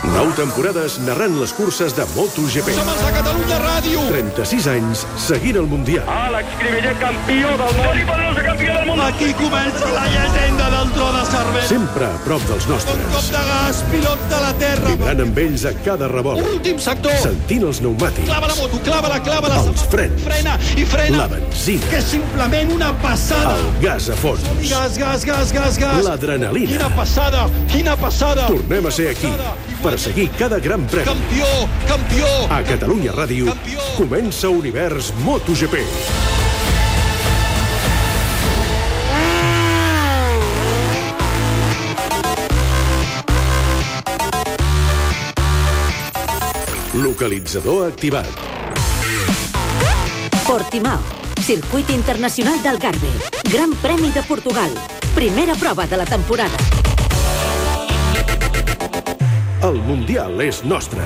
9 temporades narrant les curses de MotoGP. Som els de Catalunya Ràdio. 36 anys seguint el Mundial. Àlex Cribiller, campió del món. Felipe Alonso, campió del món. Aquí comença la llegenda del tro de Cervera. Sempre a prop dels nostres. Un cop de gas, pilot de la terra. Vibrant amb ells a cada revolt. Últim sector. Sentint els pneumàtics. Clava la moto, clava-la. Els frens. Frena i frena. La benzina. Que és simplement una passada. El gas a fons. Gas. L'adrenalina. Quina passada. Tornem a ser aquí per seguir cada gran premi. Campió. A Catalunya Ràdio comença Univers MotoGP. Localitzador activat. Portimao, Circuit Internacional d'Algarve, Gran Premi de Portugal, primera prova de la temporada. El Mundial és nostre.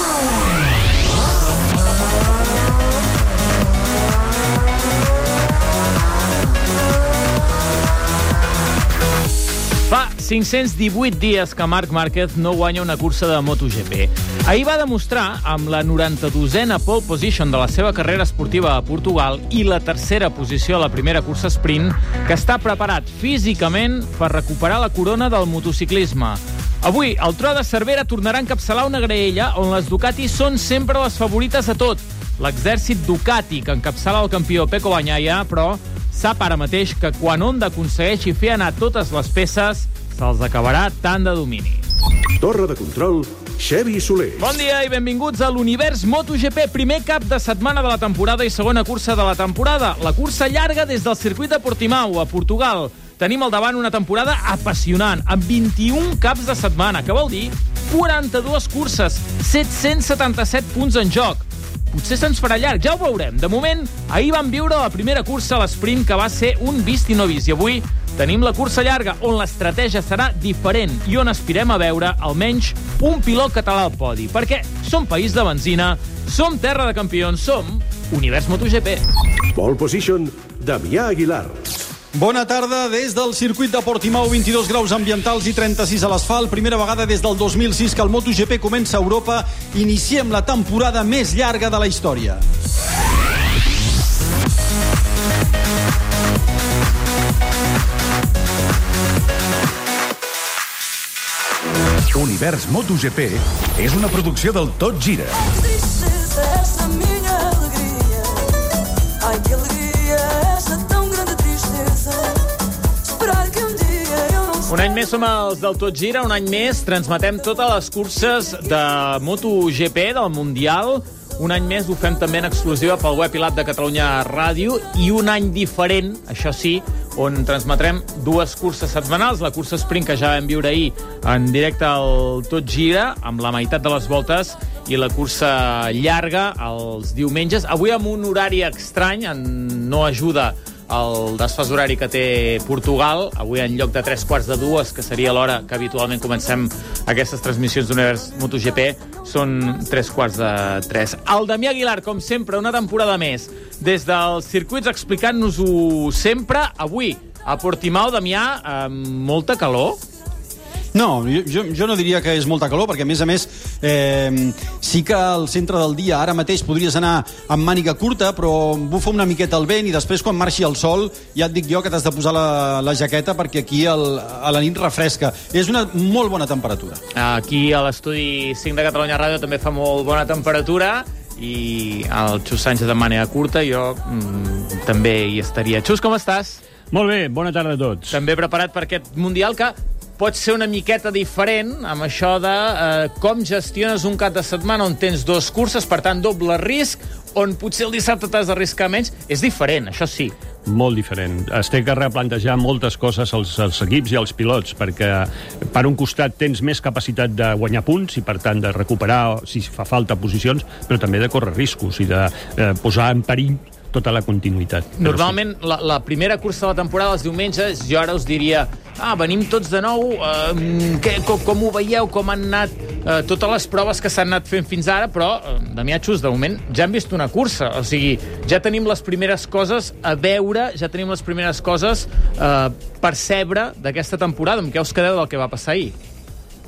Fa 518 dies que Marc Márquez no guanya una cursa de MotoGP. Ahir va demostrar, amb la 92a pole position de la seva carrera esportiva a Portugal i la tercera posició a la primera cursa sprint, que està preparat físicament per recuperar la corona del motociclisme. Avui, el Tro de Cervera tornarà a encapçalar una graella on les Ducati són sempre les favorites a tot. L'exèrcit Ducati, que encapçala el campió Pecco Bagnaia, però sap ara mateix que quan Honda aconsegueixi fer anar totes les peces, se'ls acabarà tant de domini. Torre de control, Xevi Soler. Bon dia i benvinguts a l'Univers MotoGP, primer cap de setmana de la temporada i segona cursa de la temporada. La cursa llarga des del circuit de Portimao, a Portugal. Tenim al davant una temporada apassionant, amb 21 caps de setmana, que vol dir 42 curses, 777 punts en joc. Potser se'ns farà llarg, ja ho veurem. De moment, ahir vam viure la primera cursa a l'esprint, que va ser un vist i no vist. I avui tenim la cursa llarga, on l'estratègia serà diferent i on aspirem a veure almenys un pilot català al podi. Perquè som país de benzina, som terra de campions, som Univers MotoGP. Pole position, Damià Aguilar. Bona tarda des del circuit de Portimao, 22 graus ambientals i 36 a l'asfalt. Primera vegada des del 2006 que el MotoGP comença a Europa. Iniciem la temporada més llarga de la història. Univers MotoGP és una producció del Tot Gira. Un any més som els del Tot Gira, un any més transmetem totes les curses de MotoGP, del Mundial. Un any més ho fem també en exclusiva pel web i l'app de Catalunya Ràdio, i un any diferent, això sí, on transmetrem dues curses setmanals, la cursa sprint que ja vam viure ahir en directe al Tot Gira, amb la meitat de les voltes, i la cursa llarga els diumenges. Avui amb un horari estrany, no ajuda el desfas horari que té Portugal. Avui, en lloc de 3:45, que seria l'hora que habitualment comencem aquestes transmissions d'Univers MotoGP, són 3:45. El Damià Aguilar, com sempre, una temporada més des dels circuits, explicant-nos-ho sempre. Avui, a Portimao, Damià, amb molta calor. No, jo no diria que és molta calor, perquè, a més, sí que al centre del dia ara mateix podries anar amb màniga curta, però bufa una miqueta el vent i després, quan marxi el sol, ja et dic jo que t'has de posar la jaqueta, perquè aquí a la nit refresca. És una molt bona temperatura. Aquí a l'estudi 5 de Catalunya Ràdio també fa molt bona temperatura, i el Xus Sánchez de màniga curta, jo també hi estaria. Xus, com estàs? Molt bé, bona tarda a tots. També preparat per aquest Mundial, que pot ser una miqueta diferent amb això de com gestiones un cap de setmana on tens dues curses, per tant, doble risc, on potser el dissabte t'has d'arriscar menys. És diferent, això sí. Molt diferent. Es té que replantejar moltes coses als equips i als pilots, perquè per un costat tens més capacitat de guanyar punts i, per tant, de recuperar, si fa falta, posicions, però també de córrer riscos i de posar en perill tota la continuïtat. Normalment, la primera cursa de la temporada, els diumenges, jo ara us diria venim tots de nou, com ho veieu, com han anat totes les proves que s'han anat fent fins ara, però, Damià, Xus, de moment ja hem vist una cursa, o sigui, ja tenim les primeres coses a veure, ja tenim les primeres coses a percebre d'aquesta temporada. Amb què us quedeu del que va passar ahir?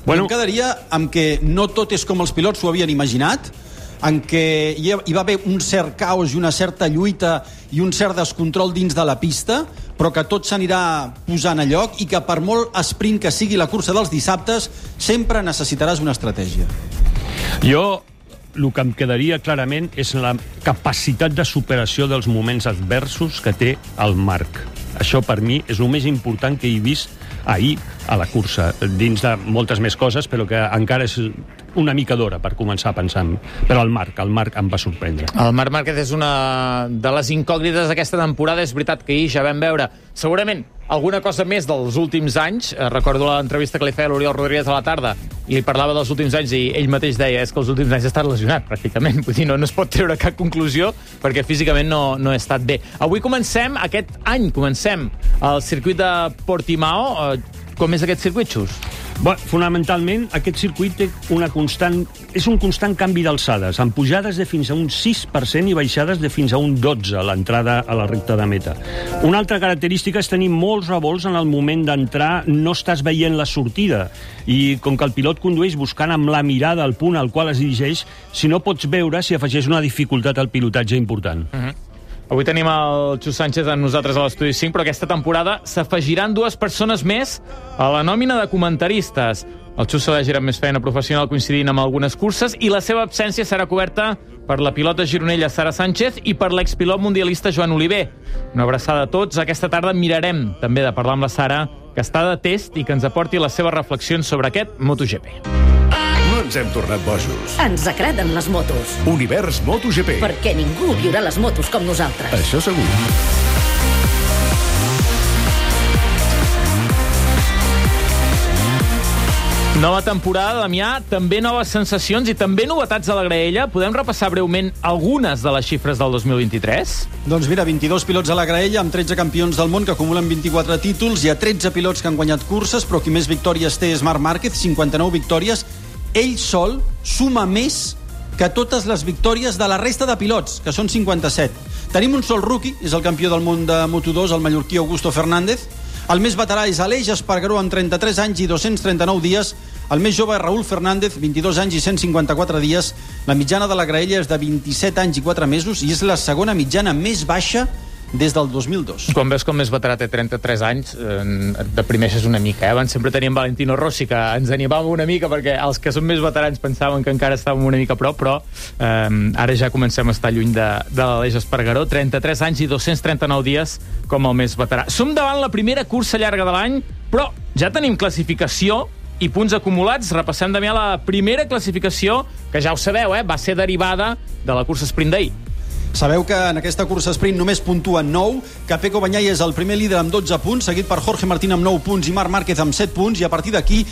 Bueno, em quedaria amb que no tot és com els pilots s'ho havien imaginat, en què hi va haver un cert caos i una certa lluita i un cert descontrol dins de la pista, però que tot s'anirà posant a lloc i que per molt sprint que sigui la cursa dels dissabtes, sempre necessitaràs una estratègia. Jo el que em quedaria clarament és la capacitat de superació dels moments adversos que té el Marc. Això per mi és el més important que he vist ahir a la cursa, dins de moltes més coses, però que encara és una mica d'hora per començar a pensar. Però el Marc em va sorprendre. El Marc Márquez és una de les incògnites d'aquesta temporada. És veritat que ahir ja vam veure segurament alguna cosa més dels últims anys. Recordo l'entrevista que li feia l'Oriol Rodríguez a la tarda i li parlava dels últims anys i ell mateix deia és que els últims anys ha estat lesionat, pràcticament. Vull dir, no es pot treure cap conclusió perquè físicament no ha estat bé. Avui comencem el circuit de Portimao. Com és aquest circuit, Xus? Bé, fonamentalment, aquest circuit té és un constant canvi d'alçades, amb pujades de fins a un 6% i baixades de fins a un 12% a l'entrada a la recta de meta. Una altra característica és tenir molts revolts en el moment d'entrar, no estàs veient la sortida, i com que el pilot condueix buscant amb la mirada el punt al qual es dirigeix, si no pots veure si afegeix una dificultat al pilotatge important. Avui tenim el Xus Sánchez amb nosaltres a l'Estudi 5, però aquesta temporada s'afegiran 2 persones més a la nòmina de comentaristes. El Xus s'elegirà més feina professional coincidint amb algunes curses i la seva absència serà coberta per la pilota gironella Sara Sánchez i per l'expilot mundialista Joan Oliver. Una abraçada a tots. Aquesta tarda mirarem també de parlar amb la Sara, que està de test i que ens aporti les seves reflexions sobre aquest MotoGP. No ens hem tornat bojos. Ens agraden les motos. Univers MotoGP. Perquè ningú viurà les motos com nosaltres. Això segur. Nova temporada, Damià, també noves sensacions i també novetats a la graella. Podem repassar breument algunes de les xifres del 2023? Doncs mira, 22 pilots a la graella, amb 13 campions del món que acumulen 24 títols. Hi ha 13 pilots que han guanyat curses, però qui més victòries té és Marc Márquez, 59 victòries. Ell sol suma més que totes les victòries de la resta de pilots, que són 57. Tenim un sol rookie, és el campió del món de Moto2, el mallorquí Augusto Fernández. El més veterà és Aleix Espargaró, amb 33 anys i 239 dies. El més jove és Raúl Fernández, 22 anys i 154 dies. La mitjana de la graella és de 27 anys i 4 mesos i és la segona mitjana més baixa des del 2002. Quan veus com més veterà té 33 anys, et deprimeixes una mica. Abans sempre teníem Valentino Rossi, que ens animava una mica, perquè els que són més veterans pensaven que encara estàvem una mica a prop, però ara ja comencem a estar lluny de l'Aleix Espargaró. 33 anys i 239 dies com el més veterà. Som davant la primera cursa llarga de l'any, però ja tenim classificació i punts acumulats. Repassem, Damià, la primera classificació, que ja ho sabeu, va ser derivada de la cursa sprint d'ahir. Sabeu que en aquesta cursa sprint només puntuen 9, que Pecco Bagnaia és el primer líder amb 12 punts, seguit per Jorge Martín amb 9 punts i Marc Márquez amb 7 punts, i a partir d'aquí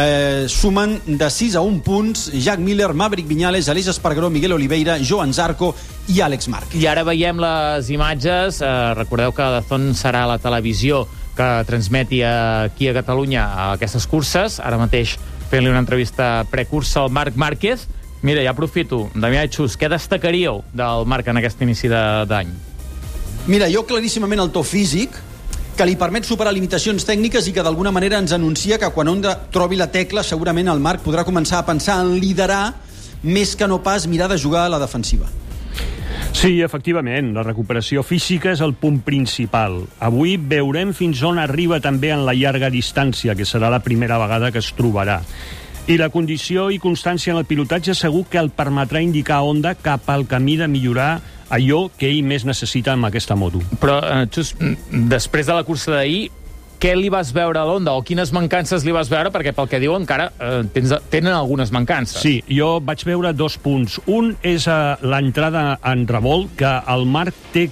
sumen de 6 a 1 punts Jack Miller, Maverick Viñales, Aleix Espargaró, Miguel Oliveira, Joan Zarco i Àlex Márquez. I ara veiem les imatges. Recordeu que DAZN serà la televisió que transmeti aquí a Catalunya aquestes curses. Ara mateix fent-li una entrevista precursa al Marc Márquez. Mira, ja aprofito. Damià i Xus, què destacaríeu del Marc en aquest inici d'any? Mira, jo claríssimament el to físic, que li permet superar limitacions tècniques i que d'alguna manera ens anuncia que quan Honda trobi la tecla segurament el Marc podrà començar a pensar en liderar més que no pas mirar de jugar a la defensiva. Sí, efectivament, la recuperació física és el punt principal. Avui veurem fins on arriba també en la llarga distància, que serà la primera vegada que es trobarà. I la condició i constància en el pilotatge segur que el permetrà indicar a Honda cap al camí de millorar allò que ell més necessita amb aquesta moto. Però, Xus, després de la cursa d'ahir, què li vas veure a l'Honda o quines mancances li vas veure? Perquè pel que diu encara tenen algunes mancances. Sí, jo vaig veure 2 punts. Un és l'entrada en revolt, que el Marc té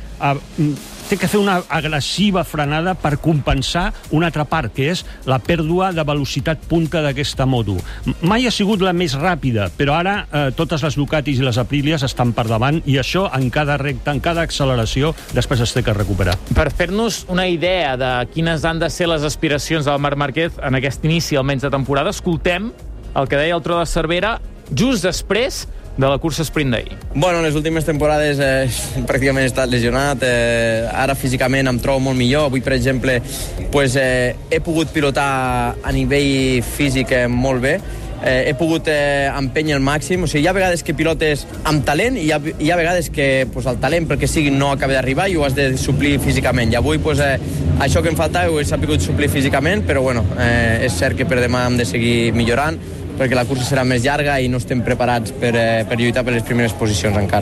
que fer una agressiva frenada per compensar una altra part, que és la pèrdua de velocitat punta d'aquesta moto. Mai ha sigut la més ràpida, però ara totes les Ducatis i les Aprilias estan per davant i això en cada recta, en cada acceleració, després es té que recuperar. Per fer-nos una idea de quines han de ser les aspiracions del Marc Márquez en aquest inici, almenys de temporada, escoltem el que deia el Tro de Cervera just després de la cursa sprint d'ahir? Bueno, les últimes temporades pràcticament he estat lesionat. Ara físicament em trobo molt millor. Avui, per exemple, he pogut pilotar a nivell físic molt bé. He pogut empènyer al màxim. O sigui, hi ha vegades que pilotes amb talent i hi ha vegades que el talent, perquè sigui, no acaba d'arribar i ho has de suplir físicament. I avui, això que em faltava ho he sabut suplir físicament, però bueno, és cert que per demà hem de seguir millorant, perquè la cursa serà més llarga i no estem preparats per lluitar per les primeres posicions encara.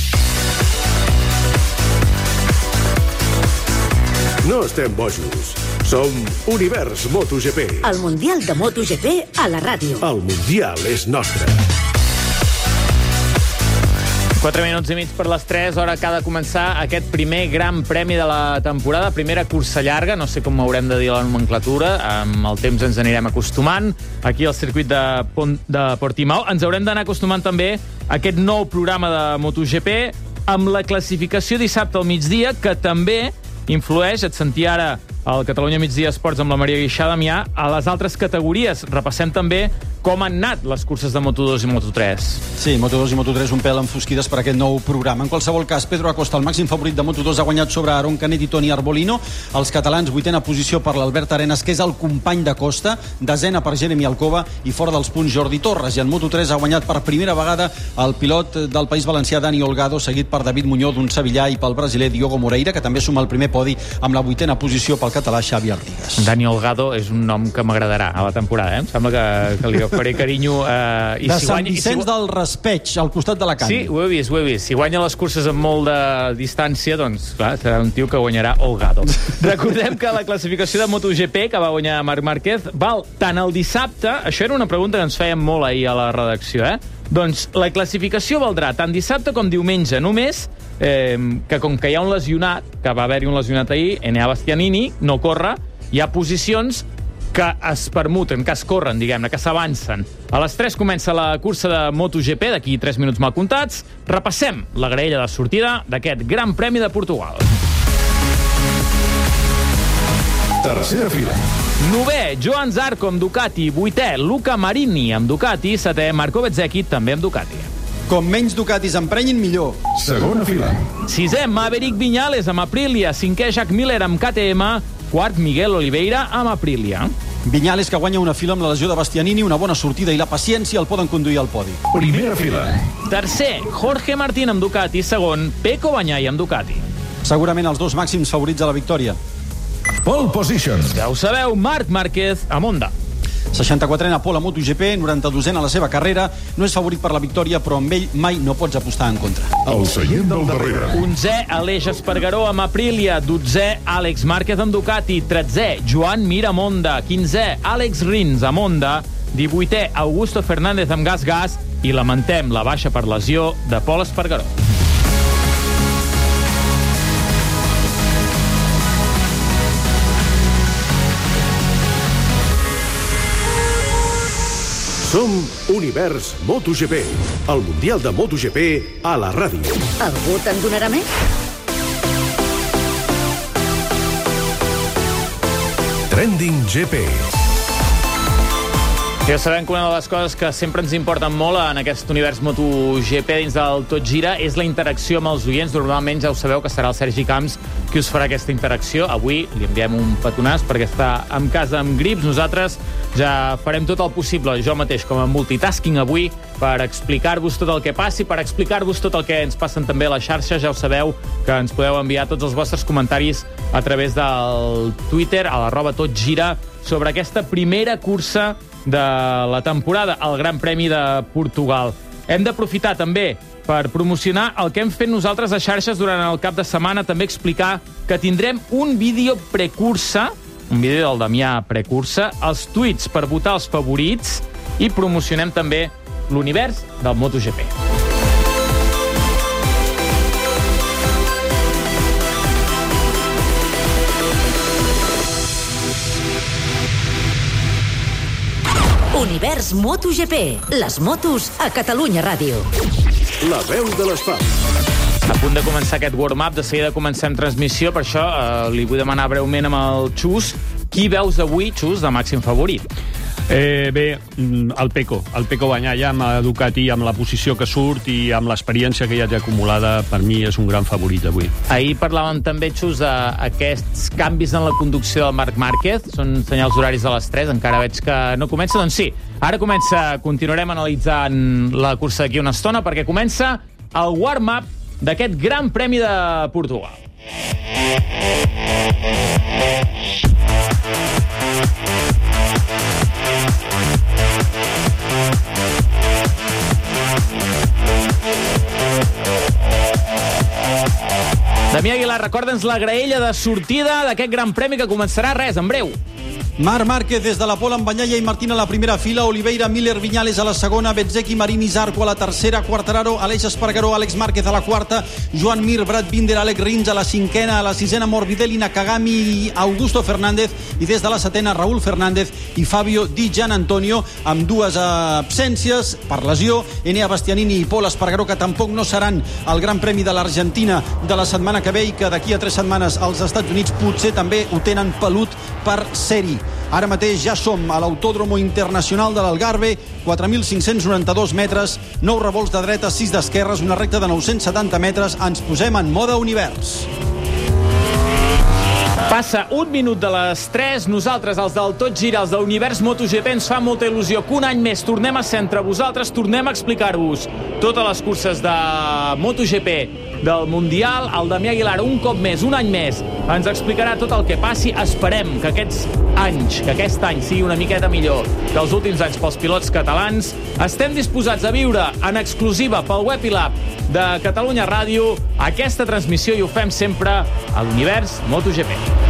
No estem bojos. Som Univers MotoGP. El Mundial de MotoGP a la ràdio. El Mundial és nostre. 4 minuts i mig per les 3, hora que ha de començar aquest primer gran premi de la temporada, primera cursa llarga, no sé com haurem de dir la nomenclatura, amb el temps ens anirem acostumant, aquí al circuit de Portimao. Ens haurem d'anar acostumant també a aquest nou programa de MotoGP, amb la classificació dissabte al migdia, que també influeix, et sentia ara al Catalunya Migdia Esports amb la Maria Guixà Damià, a les altres categories. Repassem també com han anat les curses de Moto2 i Moto3. Sí, Moto2 i Moto3 un pèl enfosquides per aquest nou programa. En qualsevol cas, Pedro Acosta, el màxim favorit de Moto2, ha guanyat sobre Aron Canet i Toni Arbolino. Els catalans, 8a posició per l'Albert Arenas, que és el company de Costa, 10a per Jeremy Alcoba i fora dels punts Jordi Torres. I en Moto3 ha guanyat per primera vegada el pilot del País Valencià, Dani Olgado, seguit per David Muñoz, d'un sevillà, i pel brasiler Diogo Moreira, que també suma el primer podi amb la 8a posició pel català Xavi Artigas. Dani Olgado és un nom que m'agradarà a la temporada, Em sembla que li faré carinyo. I de Sant Vicenç del Raspeig, al costat de la Canya. Sí, ho he vist. Si guanya les curses amb molt de distància, doncs, clar, serà un tio que guanyarà Olgado. Recordem que la classificació de MotoGP, que va guanyar Marc Márquez, val tant el dissabte, això era una pregunta que ens fèiem molt ahir a la redacció, Doncs la classificació valdrà tant dissabte com diumenge, només que com que hi ha un lesionat, que va haver-hi un lesionat ahir, Enea Bastianini, no corre, hi ha posicions que es permuten, que es corren, diguem-ne, que s'avancen. A les 3 comença la cursa de MotoGP, d'aquí 3 minuts mal comptats. Repassem la graella de sortida d'aquest Gran Premi de Portugal. Tercera fila. 9è, Johan Zarco amb Ducati. 8è, Luca Marini amb Ducati. 7è, Marco Bezzecchi, també amb Ducati. Com menys Ducatis emprenyin, millor. Segona fila. 6è, Maverick Viñales amb Aprilia. 5è, Jack Miller amb KTM. 4, Miguel Oliveira amb Aprilia. Viñales, que guanya una fila amb la lesió de Bastianini, una bona sortida i la paciència el poden conduir al podi. Primera fila. 3è, Jorge Martín amb Ducati. 2è, Pecco Bagnaia amb Ducati. Segurament els dos màxims favorits a la victòria. Pole position. Ja ho sabeu, Marc Márquez amb Honda. 64a pole a MotoGP, 92a a la seva carrera. No és favorit per la victòria, però amb ell mai no pots apostar en contra. El seient del darrere. 11è, Aleix Espargaró amb Aprilia. 12è, Àlex Márquez amb Ducati. 13è, Joan Mir amb Honda. 15è, Àlex Rins amb Honda. 18è, Augusto Fernández amb Gas. I lamentem la baixa per lesió de Pol Espargaró. Som Univers MotoGP, el Mundial de MotoGP a la ràdio. Algú te'n donarà més? Trending GP. Ja sabem que una de les coses que sempre ens importen molt en aquest univers MotoGP dins del Tot Gira és la interacció amb els oients. Normalment ja ho sabeu que serà el Sergi Camps qui us farà aquesta interacció. Avui li enviem un petonàs perquè està en casa amb grips. Nosaltres ja farem tot el possible, jo mateix com a multitasking avui, per explicar-vos tot el que passi, per explicar-vos tot el que ens passen també a les xarxes. Ja ho sabeu que ens podeu enviar tots els vostres comentaris a través del Twitter, a @totgira, sobre aquesta primera cursa de la temporada, el Gran Premi de Portugal. Hem d'aprofitar també per promocionar el que hem fet nosaltres a xarxes durant el cap de setmana, també explicar que tindrem un vídeo precursa, un vídeo del Damià precursa, els tuits per votar els favorits i promocionem també l'univers del MotoGP. Univers MotoGP. Les motos a Catalunya Ràdio. La veu de l'esport. A punt de començar aquest warm-up, de seguida comencem transmissió, per això li vull demanar breument amb el Xus. Qui veus avui, Xus, de màxim favorit? Bé, el Pecco Bagnaia amb Ducati, amb la posició que surt i amb l'experiència que ja té acumulada, per mi és un gran favorit avui. Ahir parlàvem també, Xus, d'aquests canvis en la conducció del Marc Márquez. Són senyals horaris de les 3, encara veig que no comença. Doncs sí, ara comença. Continuarem analitzant la cursa d'aquí una estona, perquè comença el warm-up d'aquest Gran Premi de Portugal. Damià Aguilar, recorda'ns la graella de sortida d'aquest Gran Premi que començarà en breu. Marc Márquez des de la pole amb Bagnaia i Martín a la primera fila, Oliveira, Miller, Viñales a la segona, Bezzecchi, Marini, Zarco a la tercera, Quartararo, Aleix Espargaró, Àlex Márquez a la quarta, Joan Mir, Brad Binder, Alex Rins a la cinquena, a la sisena Morbidelli, Nakagami, Augusto Fernández, i des de la setena Raúl Fernández i Fabio Di Gianantonio, amb dues absències per lesió, Enea Bastianini i Pol Espargaró, que tampoc no seran al Gran Premi de l'Argentina de la setmana que ve i que d'aquí a 3 setmanes als Estats Units potser també ho tenen pelut per ser-hi. Ara mateix ja som a l'Autódromo Internacional de l'Algarve, 4.592 metres, 9 revolts de dreta, 6 d'esquerres, una recta de 970 metres. Ens posem en mode univers. Passa un minut de les 3. Nosaltres, els del Tot Gira, els de l'Univers MotoGP, ens fa molta il·lusió que un any més tornem a ser entre vosaltres, tornem a explicar-vos totes les curses de MotoGP del Mundial. El Damià Aguilar, un cop més, un any més, ens explicarà tot el que passi. Esperem que aquest any sigui una miqueta millor que els últims anys pels pilots catalans. Estem disposats a viure en exclusiva pel web i l'app de Catalunya Ràdio aquesta transmissió i ho fem sempre a l'Univers MotoGP.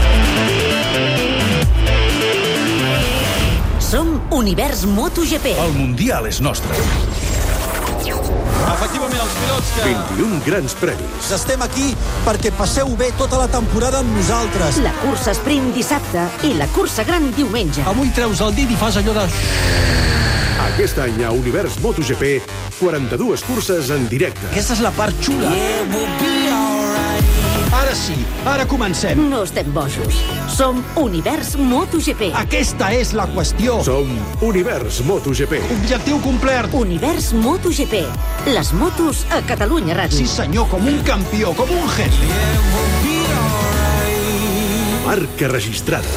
Som Univers MotoGP. El Mundial és nostre. Efectivament, els pilots que... 21 grans premis. Estem aquí perquè passeu bé tota la temporada amb nosaltres. La cursa sprint dissabte i la cursa gran diumenge. Avui treus el dit i fas allò de... Aquest any a Univers MotoGP, 42 curses en directe. Aquesta és la part xula. Ara sí, ara comencem. No estem bojos. Som Univers MotoGP. Aquesta és la qüestió. Som Univers MotoGP. Objectiu complert. Univers MotoGP. Les motos a Catalunya Ràdio. Sí, senyor, com un campió, com un jefe. Marca registrada.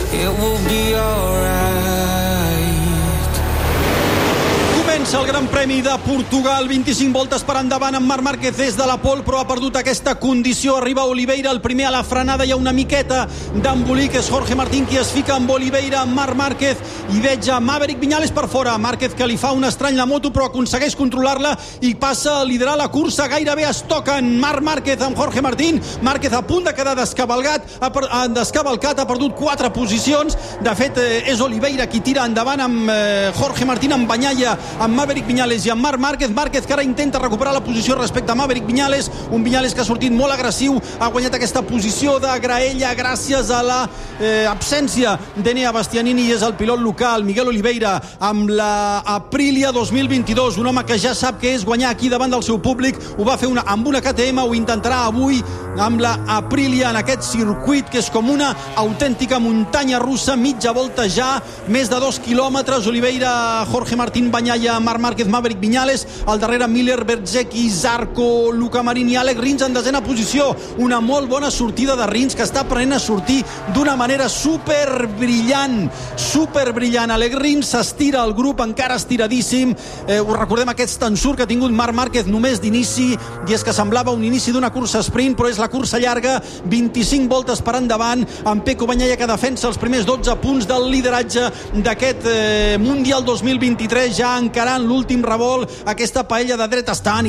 Comença el Gran Premi de Portugal, 25 voltes per endavant amb Marc Márquez des de la pole, però ha perdut aquesta condició. Arriba Oliveira, el primer a la frenada, hi ha una miqueta d'embolic, és Jorge Martín qui es fica amb Oliveira, amb Marc Márquez, i veig a Maverick Viñales per fora. Márquez que li fa un estrany la moto, però aconsegueix controlar-la i passa a liderar la cursa. Gairebé es toquen Marc Márquez amb Jorge Martín. Márquez a punt de quedar descavalcat, ha perdut 4 posicions. De fet, és Oliveira qui tira endavant amb Jorge Martín, amb Bagnaia, amb Maverick Viñales i amb Marc Márquez. Márquez que ara intenta recuperar la posició respecte a Maverick Viñales, un Viñales que ha sortit molt agressiu, ha guanyat aquesta posició de graella gràcies a la absència d'Enea Bastianini, i és el pilot local Miguel Oliveira amb la Aprilia 2022, un home que ja sap què és guanyar aquí davant del seu públic. Ho va fer amb una KTM, ho intentarà avui amb la Aprilia en aquest circuit que és com una autèntica muntanya russa. Mitja volta ja, més de 2 quilòmetres. Oliveira, Jorge Martín, Bagnaia, Marc Márquez, Maverick Viñales, al darrere Miller, Bezzecchi, Zarco, Luca Marini, Alex Rins en desena posició. Una molt bona sortida de Rins, que està aprenent a sortir d'una manera superbrillant. Alex Rins s'estira al grup, encara estiradíssim. Us recordem aquest ensurt que ha tingut Marc Márquez només d'inici, i és que semblava un inici d'una cursa sprint, però és la cursa llarga, 25 voltes per endavant, amb Pecco Bagnaia que defensa els primers 12 punts del lideratge d'aquest Mundial 2023, ja encarant l'últim revolt. Aquesta paella de dretes tan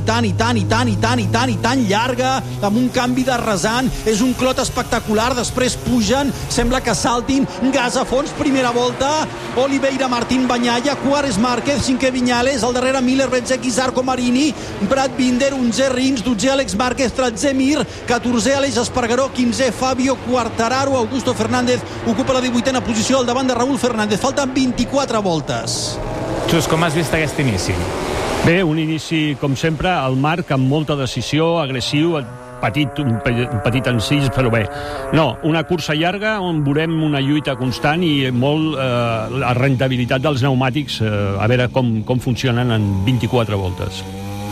llarga, amb un canvi de rasant, és un clot espectacular. Després pugen, sembla que saltin, gas a fons, primera volta, Oliveira, Martín, Bagnaia, quart és Márquez, cinquè Viñales, al darrere Miller, Bezzecchi, Zarco, Marini, Brad Binder, 11è Rins, 12è Alex Márquez, 13è Mir, 14è Aleix Espargaró, 15è Fabio Quartararo. Augusto Fernández ocupa la 18a posició al davant de Raúl Fernández. Falten 24 voltes. Xus, com has vist aquest inici? Bé, un inici, com sempre, el Marc amb molta decisió, agressiu, petit encís, però bé. No, una cursa llarga on veurem una lluita constant i molt la rentabilitat dels pneumàtics, a veure com funcionen en 24 voltes.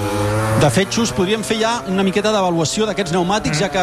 De fet, Xus, podríem fer ja una miqueta d'avaluació d'aquests pneumàtics, ja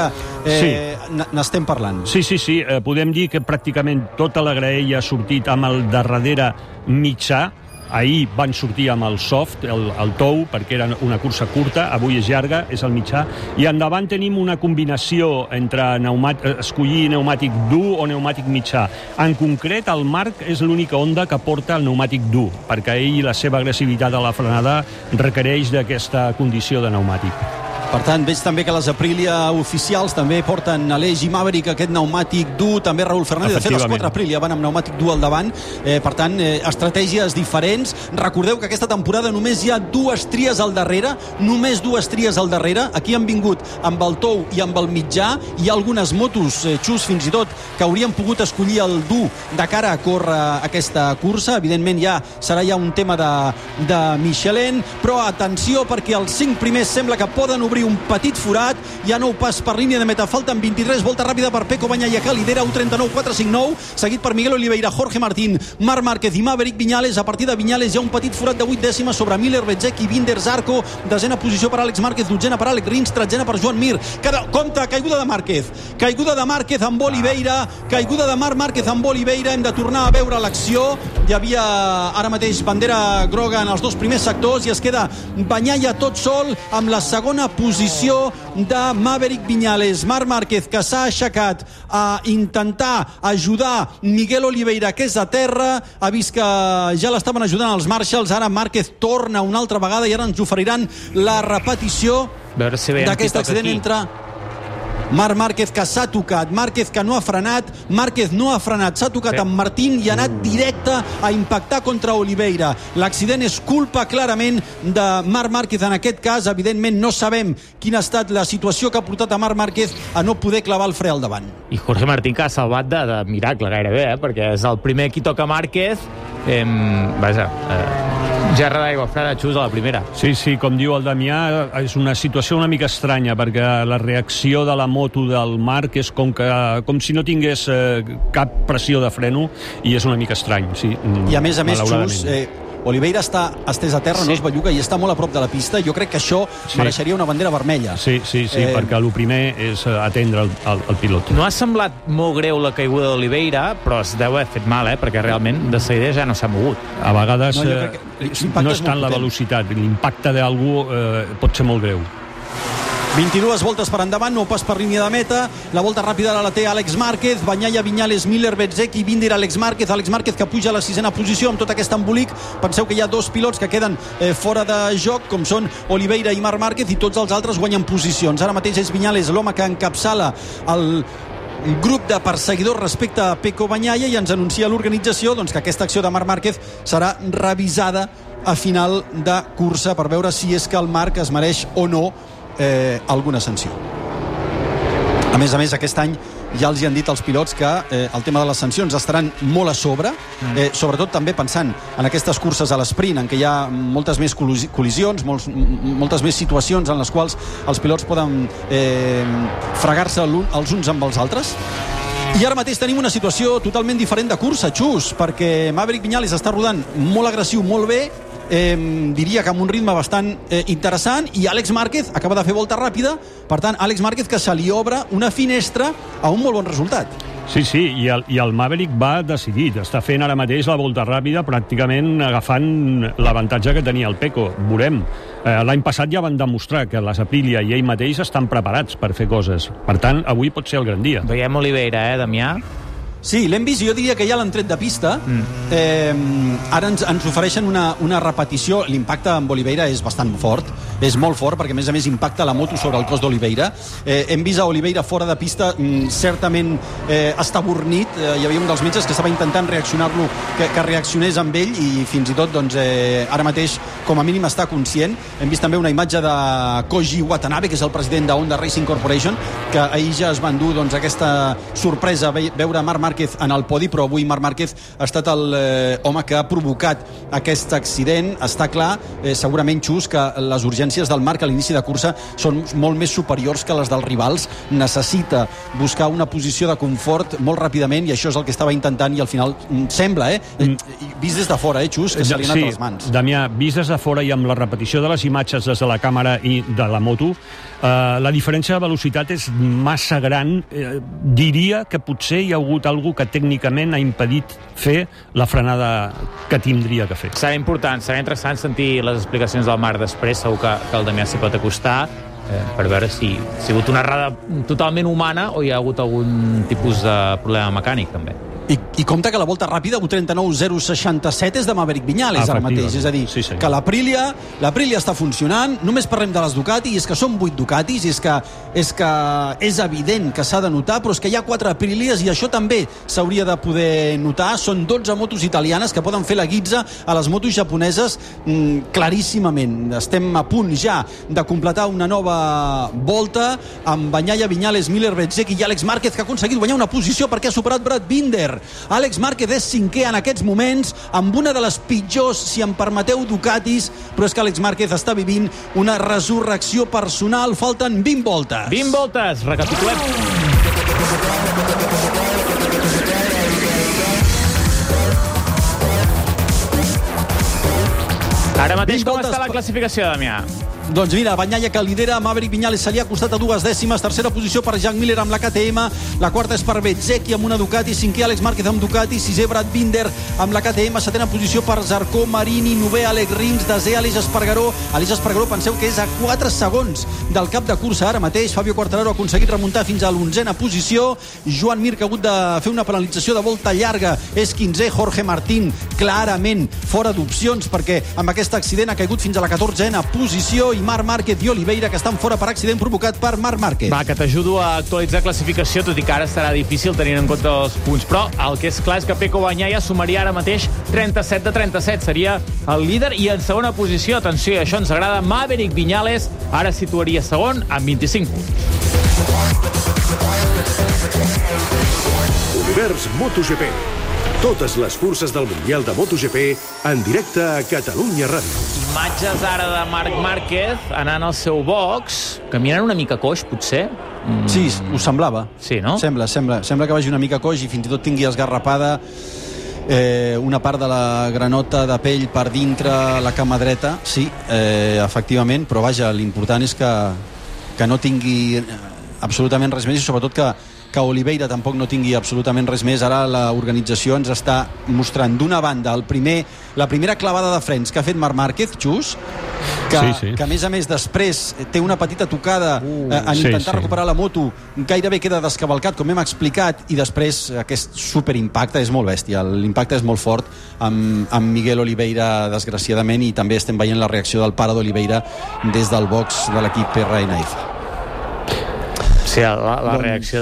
que n'estem parlant. Sí. Podem dir que pràcticament tota la graella ha sortit amb el darrere mitjà. Ahir van sortir amb el soft, el tou, perquè era una cursa curta, avui és llarga, és el mitjà, i endavant tenim una combinació entre escollir pneumàtic dur o pneumàtic mitjà. En concret, el Marc és l'única Honda que porta el pneumàtic dur, perquè ell la seva agressivitat a la frenada requereix d'aquesta condició de pneumàtic. Per tant, veig també que les Aprilia oficials també porten Aleix i Maverick aquest pneumàtic dur, també Raúl Fernández. De fet, les 4 Aprilia van amb pneumàtic dur al davant. Per tant, estratègies diferents. Recordeu que aquesta temporada només hi ha 2 tries al darrere, només 2 tries al darrere. Aquí han vingut amb el tou i amb el mitjà. Hi ha algunes motos, Xus, fins i tot, que haurien pogut escollir el dur de cara a córrer aquesta cursa. Evidentment, serà ja un tema de Michelin, però atenció, perquè els 5 primers sembla que poden obrir un petit forat. Hi ha nou pas per línia de meta, falten 23, volta ràpida per Pecco Bagnaia, que lidera 1:39.459, seguit per Miguel Oliveira, Jorge Martín, Marc Márquez i Maverick Viñales. A partir de Viñales hi ha un petit forat de 8 dècimes sobre Miller, Bezzecchi, Binder, Zarco. Desena posició per Àlex Márquez, dotzena per Àlex Rins, tretzena per Joan Mir. Compte, caiguda de Márquez amb Oliveira, caiguda de Marc Márquez amb Oliveira. Hem de tornar a veure l'acció. Hi havia ara mateix bandera groga en els 2 primers sectors i es queda Bagnaia tot sol amb la segona posició de Maverick Viñales. Marc Márquez, que s'ha aixecat a intentar ajudar Miguel Oliveira, que és a terra. Ha vist que ja l'estaven ajudant els Marshalls. Ara Márquez torna una altra vegada i ara ens oferiran la repetició d'aquest accident entre Marc Márquez, que s'ha tocat, Márquez que no ha frenat, s'ha tocat amb Martín i ha anat directe a impactar contra Oliveira. L'accident és culpa clarament de Marc Márquez en aquest cas. Evidentment no sabem quina ha estat la situació que ha portat a Marc Márquez a no poder clavar el fre al davant. I Jorge Martín, que ha salvat de miracle gairebé, perquè és el primer qui toca Márquez. Gerra d'aigua freda, Xus, a la primera. Sí, com diu el Damià, és una situació una mica estranya, perquè la reacció de la moto del Marc és com si no tingués cap pressió de freno, i és una mica estrany, sí. I a més, Xus, Oliveira està estès a terra, no es belluga i està molt a prop de la pista. Jo crec que això mereixeria una bandera vermella. Sí, perquè el primer és atendre el pilot. No ha semblat molt greu la caiguda d'Oliveira, però es deu haver fet mal, perquè realment de seguida ja no s'ha mogut. A vegades no és tant la velocitat, l'impacte d'algú pot ser molt greu. 22 voltes per endavant, nou pas per línia de meta. La volta ràpida la té Àlex Márquez, Bagnaia, Viñales, Miller, Bezzecchi, Binder, Àlex Márquez que puja a la 6ena posició amb tot aquest embolic. Penseu que hi ha 2 pilots que queden fora de joc, com són Oliveira i Marc Márquez, i tots els altres guanyen posicions. Ara mateix és Viñales l'home que encapçala el grup de perseguidors respecte a Pecco Bagnaia, i ens anuncia l'organització que aquesta acció de Marc Márquez serà revisada a final de cursa per veure si és que el Marc es mereix o no alguna sanció. A més, aquest any ja els hi han dit als pilots que el tema de les sancions estaran molt a sobre, sobretot també pensant en aquestes curses a l'esprint, en què hi ha moltes més col·lisions, moltes més situacions en les quals els pilots poden fregar-se els uns amb els altres. I ara mateix tenim una situació totalment diferent de cursa, Xus, perquè Maverick Viñales està rodant molt agressiu, molt bé, diria que amb un ritme bastant interessant, i Àlex Márquez acaba de fer volta ràpida. Per tant, Àlex Márquez, que se li obre una finestra a un molt bon resultat. Sí, i el Maverick va decidit. Està fent ara mateix la volta ràpida, pràcticament agafant l'avantatge que tenia el Pecco. Veurem. L'any passat ja van demostrar que les Aprilia i ell mateix estan preparats per fer coses. Per tant, avui pot ser el gran dia. Veiem Oliveira, Damià? Sí, l'hem vist, jo diria que ja l'han tret de pista. Ara ens ofereixen una repetició. L'impacte amb Oliveira és bastant fort, és molt fort, perquè a més impacta la moto sobre el cos d'Oliveira. Hem vist a Oliveira fora de pista, certament estabornit. Hi havia un dels metges que estava intentant reaccionar-lo, que reaccionés amb ell, i fins i tot ara mateix com a mínim està conscient. Hem vist també una imatge de Koji Watanabe, que és el president de Honda Racing Corporation, que ahir ja es va endur doncs, aquesta sorpresa veure Marc Márquez en el podi, però avui Marc Márquez ha estat el home que ha provocat aquest accident. Està clar, segurament, Xus, que les urgències del Marc a l'inici de cursa són molt més superiors que les dels rivals. Necessita buscar una posició de confort molt ràpidament, i això és el que estava intentant, i al final sembla, vist des de fora, Xus, que se li ha anat a les mans. Damià, vist des de fora i amb la repetició de les imatges des de la càmera i de la moto, la diferència de velocitat és massa gran. Diria que potser hi ha hagut alguna que tècnicament ha impedit fer la frenada que tindria que fer. Serà important, serà interessant sentir les explicacions del Marc després, segur que el Damià s'hi pot acostar, per veure si ha sigut una errada totalment humana o hi ha hagut algun tipus de problema mecànic, també. I compta que la volta ràpida, 1:39.067, és de Maverick Viñales ara mateix. És a dir, que l'Aprilia està funcionant. Només parlem de les Ducati, i és que són 8 Ducatis, i és que és evident que s'ha de notar, però és que hi ha 4 Aprilias, i això també s'hauria de poder notar. Són 12 motos italianes que poden fer la guitza a les motos japoneses claríssimament. Estem a punt ja de completar una nova volta amb Bagnaia, Viñales, Miller, Bezzecchi i Àlex Márquez, que ha aconseguit guanyar una posició perquè ha superat Brad Binder. Àlex Márquez és 5è en aquests moments, amb una de les pitjors, si em permeteu, Ducatis, però és que Àlex Márquez està vivint una resurrecció personal. Falten 20 voltes. 20 voltes, recapitulem. Ara mateix com està la classificació, Damià? Doncs mira, Bagnaia, que lidera, Maverick Viñales se li ha costat a 2 dècimes, tercera posició per Jack Miller amb la KTM, la quarta és per Bezzecchi amb una Ducati, 5è Àlex Márquez amb Ducati, 6è Brad Binder amb la KTM, setena posició per Zarco, Marini, 9è Alex Rins, 10è Aleix Espargaró. Aleix Espargaró, penseu que és a 4 segons del cap de cursa ara mateix. Fabio Quartararo ha aconseguit remuntar fins a l'11a posició. Joan Mir, que ha hagut de fer una penalització de volta llarga, és 15è. Jorge Martín, clarament fora d'opcions, perquè amb aquest accident ha caigut fins a la 14a posició, i Marc Márquez i Oliveira, que estan fora per accident provocat per Marc Márquez. Va, que t'ajudo a actualitzar classificació, tot i que ara serà difícil tenint en compte els punts, però el que és clar és que Pecco Bagnaia sumaria ara mateix 37 de 37, seria el líder, i en segona posició, atenció, i això ens agrada, Maverick Viñales, ara situaria segon amb 25 punts. Univers MotoGP. Totes les curses del Mundial de MotoGP en directe a Catalunya Ràdio. Imatges ara de Marc Márquez anant al seu box, caminant una mica coix, potser. Sí, us semblava. Sí, no? Sembla que vagi una mica coix i fins i tot tingui esgarrapada una part de la granota de pell per dintre la cama dreta. Sí, efectivament, però vaja, l'important és que no tingui absolutament res més, i sobretot que Oliveira tampoc no tingui absolutament res més. Ara l'organització ens està mostrant d'una banda la primera clavada de frens que ha fet Marc Márquez, Xus, que a més a més després té una petita tocada en intentar recuperar la moto, gairebé queda descavalcat, com hem explicat, i després aquest superimpacte és molt bèstia, l'impacte és molt fort amb Miguel Oliveira, desgraciadament, i també estem veient la reacció del pare d'Oliveira des del box de l'equip PRNF. Sí, la reacció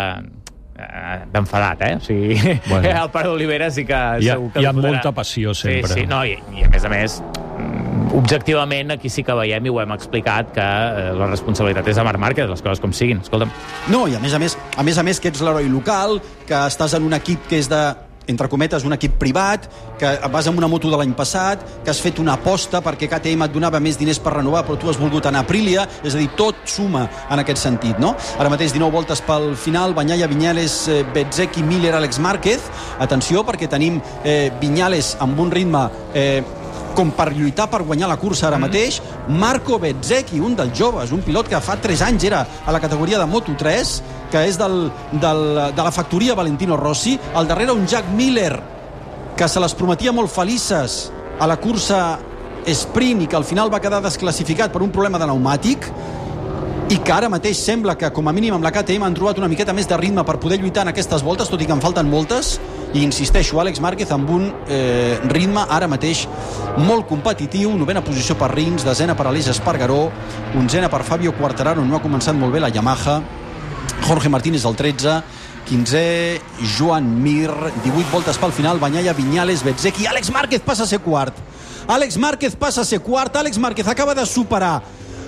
d'enfadat, O sigui, el pare d'Olivera sí que segur que... Hi ha molta passió, sempre. Sí, no, i a més, objectivament, aquí sí que veiem, i ho hem explicat, que la responsabilitat és de Marc Márquez, les coses com siguin, escolta'm. No, i a més a més que ets l'heroi local, que estàs en un equip que és de, entre cometes, un equip privat, que vas amb una moto de l'any passat, que has fet una aposta perquè KTM et donava més diners per renovar, però tu has volgut anar a Aprilia, és a dir, tot suma en aquest sentit, no? Ara mateix 19 voltes pel final, Bagnaia, Viñales, Bezzecchi, Miller, Àlex Márquez. Atenció, perquè tenim Viñales amb un ritme com per lluitar per guanyar la cursa ara mateix. Marco Bezzecchi, un dels joves, un pilot que fa 3 anys era a la categoria de Moto3, que és de la factoria Valentino Rossi. Al darrere un Jack Miller, que se les prometia molt felices a la cursa sprint i que al final va quedar desclassificat per un problema de pneumàtic, i que ara mateix sembla que, com a mínim amb la KTM, han trobat una miqueta més de ritme per poder lluitar en aquestes voltes, tot i que en falten moltes. I insisteixo, Àlex Márquez amb un ritme ara mateix molt competitiu. 9a posició per Rins, 10a per Aleix Espargaró, 11a per Fabio Quartararo, no ha començat molt bé la Yamaha. Jorge Martínez el 13, 15è Joan Mir, 18 voltes pel final, Bagnaia, Viñales, Bezzecchi, Àlex Márquez passa a ser quart. Àlex Márquez passa a ser quart. Àlex Márquez acaba de superar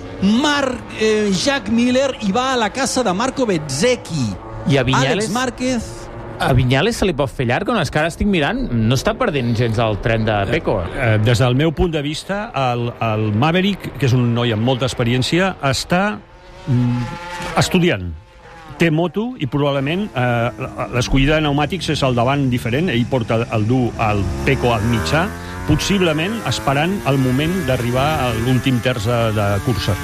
Jack Miller i va a la casa de Marco Bezzecchi. I a Viñales... Àlex Márquez... A Viñales se li pot fer llarg, és que ara estic mirant, no està perdent gens el tren de Pecco. Des del meu punt de vista, el Maverick, que és un noi amb molta experiència, està estudiant. Té moto i probablement l'escollida de pneumàtics és el davant diferent. Ell porta el dur al Pecco al mitjà, possiblement esperant el moment d'arribar a l'últim terç de cursa.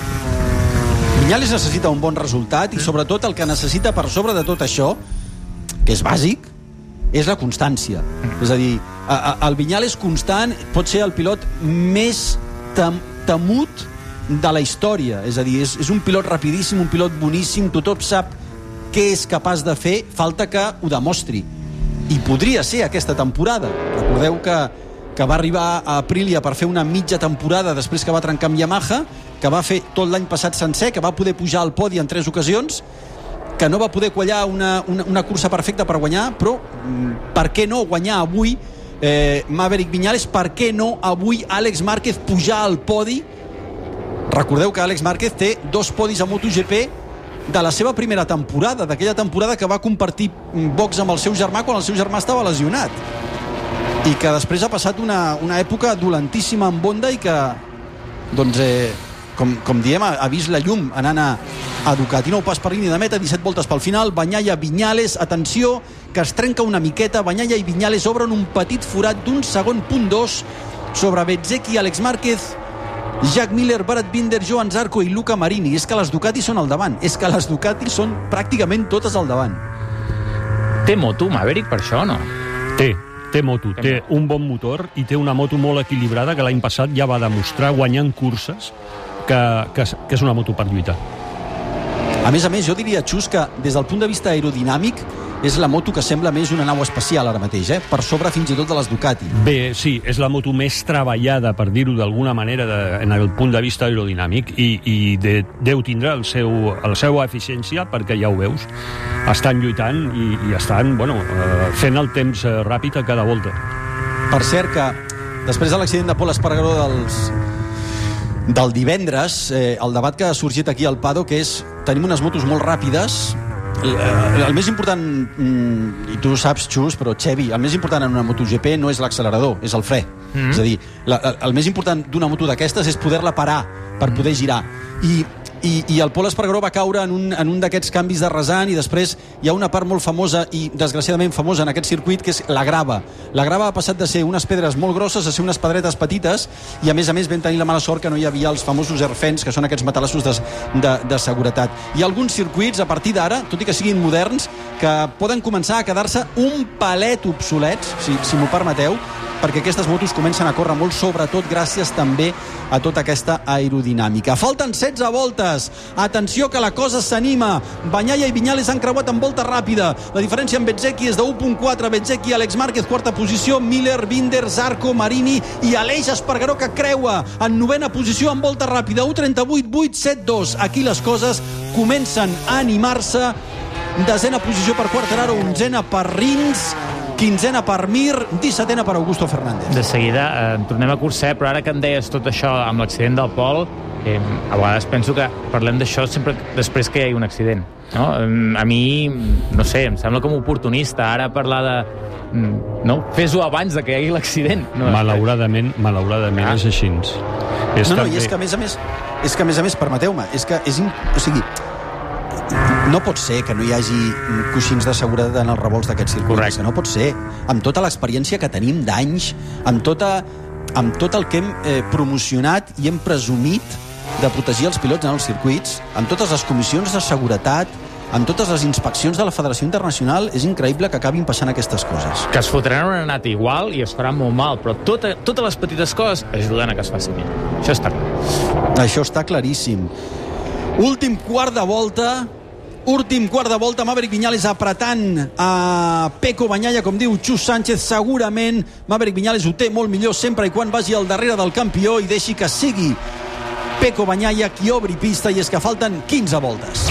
Viñales necessita un bon resultat i sobretot el que necessita per sobre de tot això, que és bàsic, és la constància. És a dir, el Viñales constant pot ser el pilot més temut de la història. És a dir, és un pilot rapidíssim, un pilot boníssim, tothom sap què és capaç de fer, falta que ho demostri. I podria ser aquesta temporada. Recordeu que va arribar a Aprilia per fer una mitja temporada després que va trencar amb Yamaha, que va fer tot l'any passat sencer, que va poder pujar al podi en 3 ocasions, que no va poder quallar una cursa perfecta per guanyar, però per què no guanyar avui Maverick Viñales? Per què no avui Àlex Márquez pujar al podi? Recordeu que Àlex Márquez té 2 podis a MotoGP de la seva primera temporada, d'aquella temporada que va compartir box amb el seu germà quan el seu germà estava lesionat, i que després ha passat una època dolentíssima amb Honda i que, doncs, com diem, ha vist la llum anant a Ducati. Nou pas per línia de meta, 17 voltes pel final. Bagnaia, Viñales, atenció, que es trenca una miqueta. Bagnaia i Viñales obren un petit forat d'un segon punt 2 sobre Bezzecchi, Àlex Márquez, Jack Miller, Brad Binder, Johan Zarco i Luca Marini. És que les Ducati són al davant. És que les Ducati són pràcticament totes al davant. Té moto Maverick per això o no? Té moto, té un bon motor i té una moto molt equilibrada que l'any passat ja va demostrar guanyant curses que és una moto per lluitar. A més, jo diria, Xus, que des del punt de vista aerodinàmic és la moto que sembla més una nau espacial ara mateix, per sobre fins i tot de les Ducati. Bé, sí, és la moto més treballada, per dir-ho d'alguna manera, en el punt de vista aerodinàmic, i deu tindre la seva eficiència, perquè ja ho veus, estan lluitant i estan fent el temps ràpid a cada volta. Per cert que després de l'accident de Pol Espargaró del divendres, el debat que ha sorgit aquí al paddock és: tenim unes motos molt ràpides. El més important, i tu ho saps, Xus, però Xevi, el més important en una MotoGP no és l'accelerador, és el fre. És a dir, el més important d'una moto d'aquestes és poder-la parar per poder girar. I el Pol Espargaró va caure en un d'aquests canvis de rasant, i després hi ha una part molt famosa i desgraciadament famosa en aquest circuit, que és la grava. La grava ha passat de ser unes pedres molt grosses a ser unes pedretes petites, i a més vam tenir la mala sort que no hi havia els famosos airfence, que són aquests matalassos de seguretat. Hi ha alguns circuits a partir d'ara, tot i que siguin moderns, que poden començar a quedar-se un palet obsolets, si m'ho permeteu, perquè aquestes motos comencen a córrer molt, sobretot gràcies també a tota aquesta aerodinàmica. Falten 16 voltes. Atenció que la cosa s'anima. Bagnaia i Viñales han creuat en volta ràpida. La diferència amb Bezzecchi és de 1.4. Bezzecchi, Àlex Márquez, quarta posició. Miller, Binder, Zarco, Marini i Aleix Espargaró, que creua en 9a posició en volta ràpida. 1.38, 8.72. Aquí les coses comencen a animar-se. 10a posició per Quartararo, 11a per Rins, 15a per Mir, 17a per Augusto Fernández. De seguida tornem a curser, però ara que em deies tot això amb l'accident del Pol, a vegades penso que parlem d'això sempre després que hi hagi un accident, no? A mi, no sé, em sembla com oportunista ara parlar de... fes-ho abans de que hi hagi l'accident. Malauradament és així. I és que a més a més, permeteu-me, o sigui, no pot ser que no hi hagi coixins de seguretat en els revolts d'aquests circuits. Correcte. No pot ser. Amb tota l'experiència que tenim d'anys, amb tot el que hem promocionat i hem presumit de protegir els pilots en els circuits, amb totes les comissions de seguretat, amb totes les inspeccions de la Federació Internacional, és increïble que acabin passant aquestes coses. Que es fotran una nata igual i es faran molt mal, però totes les petites coses ajuden a que es faci bé. Això està clar. Això està claríssim. Últim quart de volta, Maverick Viñales apretant a Pecco Bagnaia, com diu Xus Sánchez. Segurament Maverick Viñales ho té molt millor sempre i quan vagi al darrere del campió i deixi que sigui Pecco Bagnaia qui obri pista, i és que falten 15 voltes.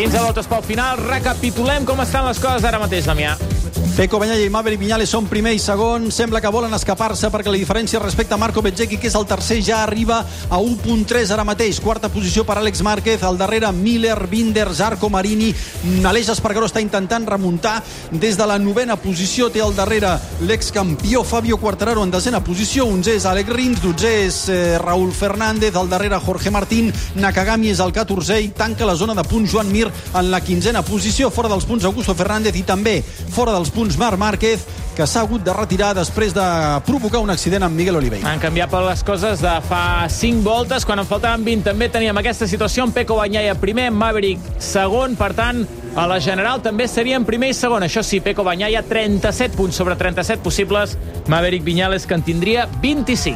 15 voltes pel final. Recapitulem com estan les coses ara mateix, Damià. Pecco Bagnaia i Maverick Viñales són primer i segon. Sembla que volen escapar-se perquè la diferència respecte a Marco Bezzecchi, que és el tercer, ja arriba a 1.3 ara mateix. Quarta posició per Àlex Márquez. Al darrere, Miller, Binder, Zarco, Marini. Aleix Espargaró està intentant remuntar des de la 9a posició. Té al darrere l'excampió Fabio Quartararo en 10a posició. 11è és Alex Rins, 12è és Raúl Fernández. Al darrere, Jorge Martín. Nakagami és el 14è i tanca la zona de punts Joan Mir en la 15a posició. Fora dels punts Augusto Fernández i també fora dels punts Marc Márquez, que s'ha hagut de retirar després de provocar un accident amb Miguel Oliveira. Han canviat les coses de fa 5 voltes, quan en faltaven 20 també teníem aquesta situació amb Pecco Bagnaia primer, Maverick segon, per tant a la general també serien primer i segon. Això sí, Pecco Bagnaia 37 punts sobre 37 possibles, Maverick Viñales que en tindria 25.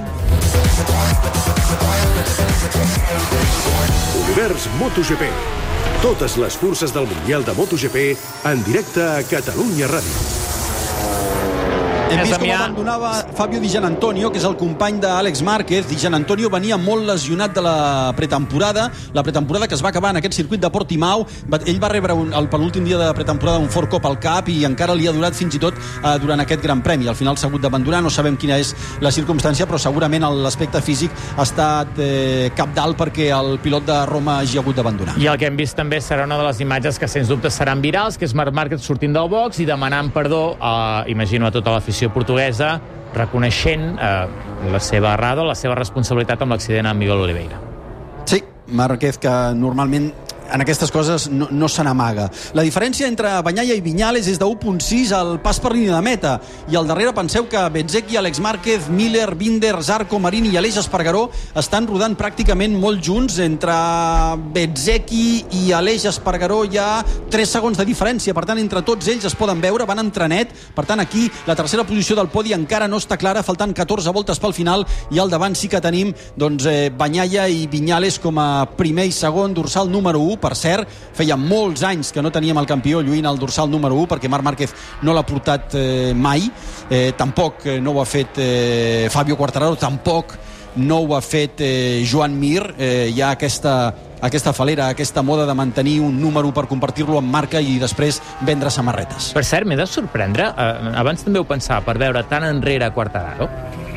Univers MotoGP. Totes les curses del Mundial de MotoGP en directe a Catalunya Ràdio. Hem vist com abandonava Fabio Di Giannantonio, que és el company d'Àlex Márquez. Di Giannantonio venia molt lesionat de la pretemporada que es va acabar en aquest circuit de Portimao. Ell va rebre el penúltim dia de pretemporada un fort cop al cap i encara li ha durat fins i tot durant aquest Gran Premi. Al final s'ha hagut d'abandonar, no sabem quina és la circumstància, però segurament l'aspecte físic ha estat cabdal perquè el pilot de Roma hagi hagut d'abandonar. I el que hem vist també serà una de les imatges que sens dubte seran virals, que és Marc Márquez sortint del box i demanant perdó, imagino, a tota l'afició portuguesa, reconeixent la seva errada, la seva responsabilitat amb l'accident amb Miguel Oliveira. Sí, Márquez, que normalment en aquestes coses no se n'amaga. La diferència entre Bagnaia i Viñales és de 1.6 al pas per línia de meta, i al darrere penseu que Bezzecchi, Àlex Márquez, Miller, Binder, Zarco, Marini i Aleix Espargaró estan rodant pràcticament molt junts. Entre Bezzecchi i Aleix Espargaró hi ha 3 segons de diferència, per tant entre tots ells es poden veure, van entrenet, per tant aquí la tercera posició del podi encara no està clara, faltant 14 voltes pel final, i al davant sí que tenim Bagnaia i Viñales com a primer i segon, dorsal número 1. Per cert, feia molts anys que no teníem el campió lluint al dorsal número 1, perquè Marc Márquez no l'ha portat mai, tampoc no ho ha fet Fabio Quartararo, tampoc no ho ha fet Joan Mir. Hi ha aquesta falera, aquesta moda de mantenir un número per compartir-lo amb marca i després vendre samarretes. Per cert, m'he de sorprendre, abans també ho pensava, per veure tan enrere Quartararo.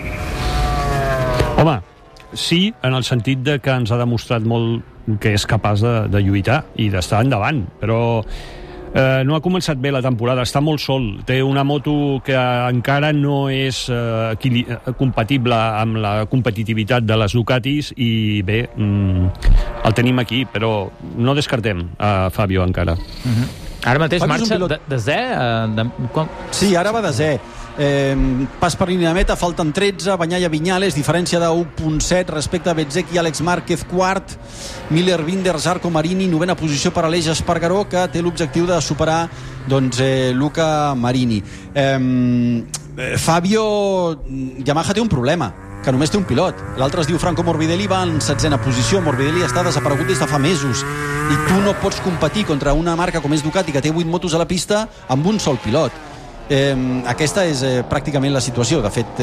Home, sí, en el sentit de que ens ha demostrat molt que és capaç de lluitar i d'estar endavant, però no ha començat bé la temporada, està molt sol, té una moto que encara no és compatible amb la competitivitat de les Ducatis i bé, el tenim aquí, però no descartem a Fabio encara. Ara mateix marxa desè? Sí, ara va desè. Pas per línia de meta, falten 13, Bagnaia Viñales, diferència de 1.7 respecte a Bezzecchi i Àlex Márquez, quart, Miller, Binder, Zarco, Marini, 9a posició per Aleix Espargaró, que té l'objectiu de superar Luca Marini. Fabio, Yamaha té un problema, que només té un pilot. L'altre es diu Franco Morbidelli, va en 7a posició. Morbidelli està desaparegut des de fa mesos i tu no pots competir contra una marca com és Ducati, que té 8 motos a la pista, amb un sol pilot. Aquesta és pràcticament la situació. De fet,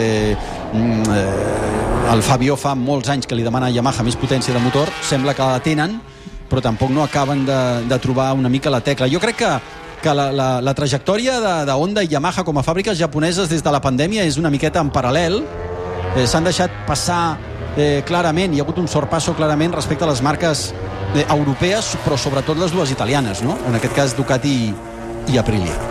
el Fabio fa molts anys que li demana a Yamaha més potència de motor, sembla que la tenen, però tampoc no acaben de trobar una mica la tecla. Jo crec que la trajectòria de Honda i Yamaha com a fàbriques japoneses des de la pandèmia és una miqueta en paral·lel. S'han deixat passar clarament, hi ha hagut un sorpasso clarament respecte a les marques europees, però sobretot les dues italianes, no? En aquest cas Ducati i Aprilia.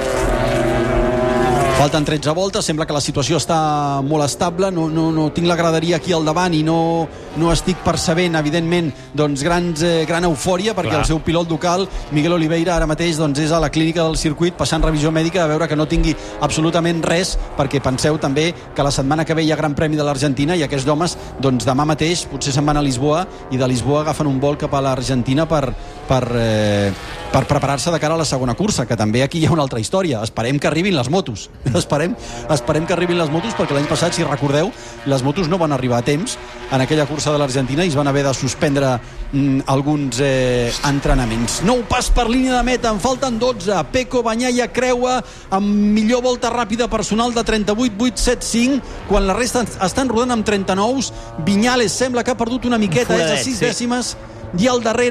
Falten 13 voltes, sembla que la situació està molt estable, no tinc la graderia aquí al davant i no estic percebent, evidentment, gran eufòria, perquè el seu pilot local, Miguel Oliveira, ara mateix és a la clínica del circuit passant revisió mèdica, a veure que no tingui absolutament res, perquè penseu també que la setmana que ve hi ha Gran Premi de l'Argentina i aquests homes, demà mateix potser se'n van a Lisboa i de Lisboa agafen un vol cap a l'Argentina per preparar-se de cara a la segona cursa, que també aquí hi ha una altra història. Esperem que arribin les motos. Esperem que arribin les motos, perquè l'any passat, si recordeu, les motos no van arribar a temps en aquella cursa de l'Argentina i es van haver de suspendre alguns entrenaments. Nou pas per línia de meta, en falten 12. Pecco Bagnaia creua amb millor volta ràpida personal de 38.875, quan la resta estan rodant amb 39. Viñales sembla que ha perdut una miqueta, és a 6 dècimes, i al darrere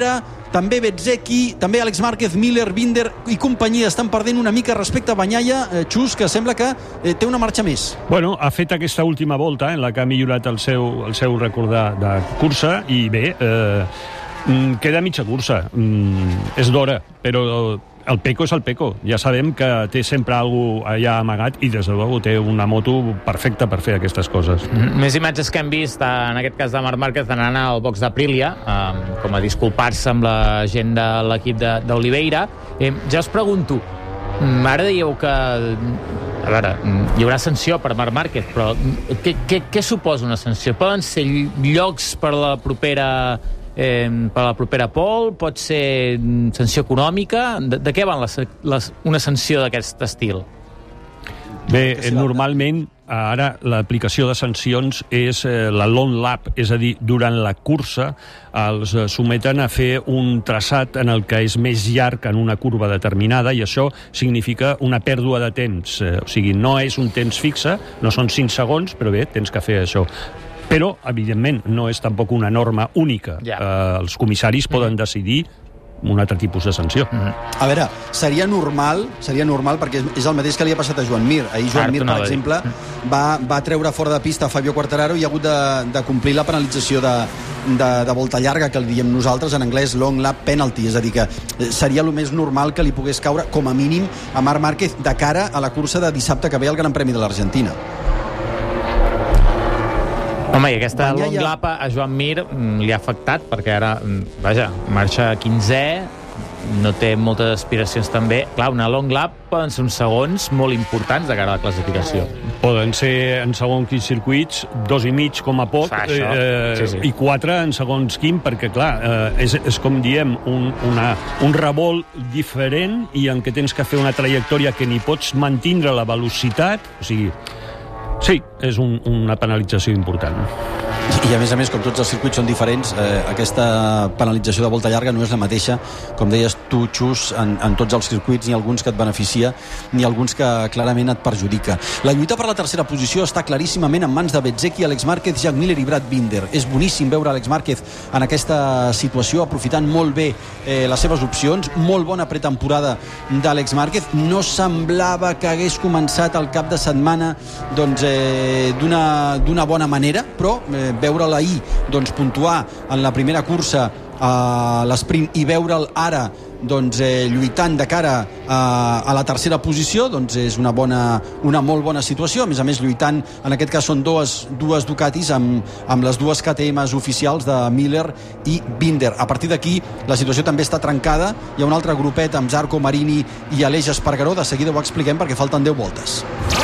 també Bezzecchi, també Alex Márquez, Miller, Binder i companyia estan perdent una mica respecte a Bagnaia, Xus, que sembla que té una marxa més. Bueno, ha fet aquesta última volta en la que ha millorat el seu record de cursa i bé, queda mitja cursa. És d'hora, però el Pecco és el Pecco. Ja sabem que té sempre alguna cosa allà amagat i, des de luego, té una moto perfecta per fer aquestes coses. Més imatges que hem vist, en aquest cas de Marc Márquez, anant al box d'Aprilia, com a disculpar-se amb la gent de l'equip d'Oliveira. Ja us pregunto, ara dèieu que a veure, hi haurà sanció per Marc Márquez, però què suposa una sanció? Poden ser llocs per la propera pole? Pot ser sanció econòmica? De què van una sanció d'aquest estil? Bé, normalment ara l'aplicació de sancions és la long lap, és a dir, durant la cursa els someten a fer un traçat en el que és més llarg en una curva determinada i això significa una pèrdua de temps. O sigui, no és un temps fixe, no són 5 segons, però bé, tens que fer això. Però, evidentment, no és tampoc una norma única. Els comissaris poden decidir un altre tipus de sanció. A veure, seria normal perquè és el mateix que li ha passat a Joan Mir. Ahir Joan Mir, per exemple, va treure fora de pista Fabio Quartararo i ha hagut de complir la penalització de volta llarga, que li diem nosaltres en anglès long lap penalty, és a dir que seria el més normal que li pogués caure com a mínim a Marc Márquez de cara a la cursa de dissabte que ve al Gran Premi de l'Argentina. Home, i aquesta long lap a Joan Mir li ha afectat, perquè ara, vaja, marxa 15è, no té moltes aspiracions també. Clar, una long lap poden ser uns segons molt importants de cara a la classificació. Poden ser en segons quins circuits, 2,5 com a poc, i 4 en segons quin, perquè clar, és com diem, un revolt diferent i en què tens que fer una trajectòria que ni pots mantindre la velocitat, o sigui, sí, és una penalització important. I a més, com tots els circuits són diferents, aquesta penalització de volta llarga no és la mateixa, com deies tu, Xus, en tots els circuits, ni alguns que et beneficia, ni alguns que clarament et perjudica. La lluita per la tercera posició està claríssimament en mans de Bezzecchi, Alex Márquez, Jack Miller i Brad Binder. És boníssim veure Alex Márquez en aquesta situació, aprofitant molt bé les seves opcions. Molt bona pretemporada d'Àlex Márquez. No semblava que hagués començat el cap de setmana d'una bona manera, però veure'l ahir puntuar en la primera cursa a l'esprint i veure'l ara lluitant de cara a la tercera posició, és una molt bona situació. A més, lluitant, en aquest cas són dues Ducatis amb les dues KTMs oficials de Miller i Binder. A partir d'aquí la situació també està trencada. Hi ha un altre grupet amb Zarco, Marini i Aleix Espargaró. De seguida ho expliquem perquè falten 10 voltes.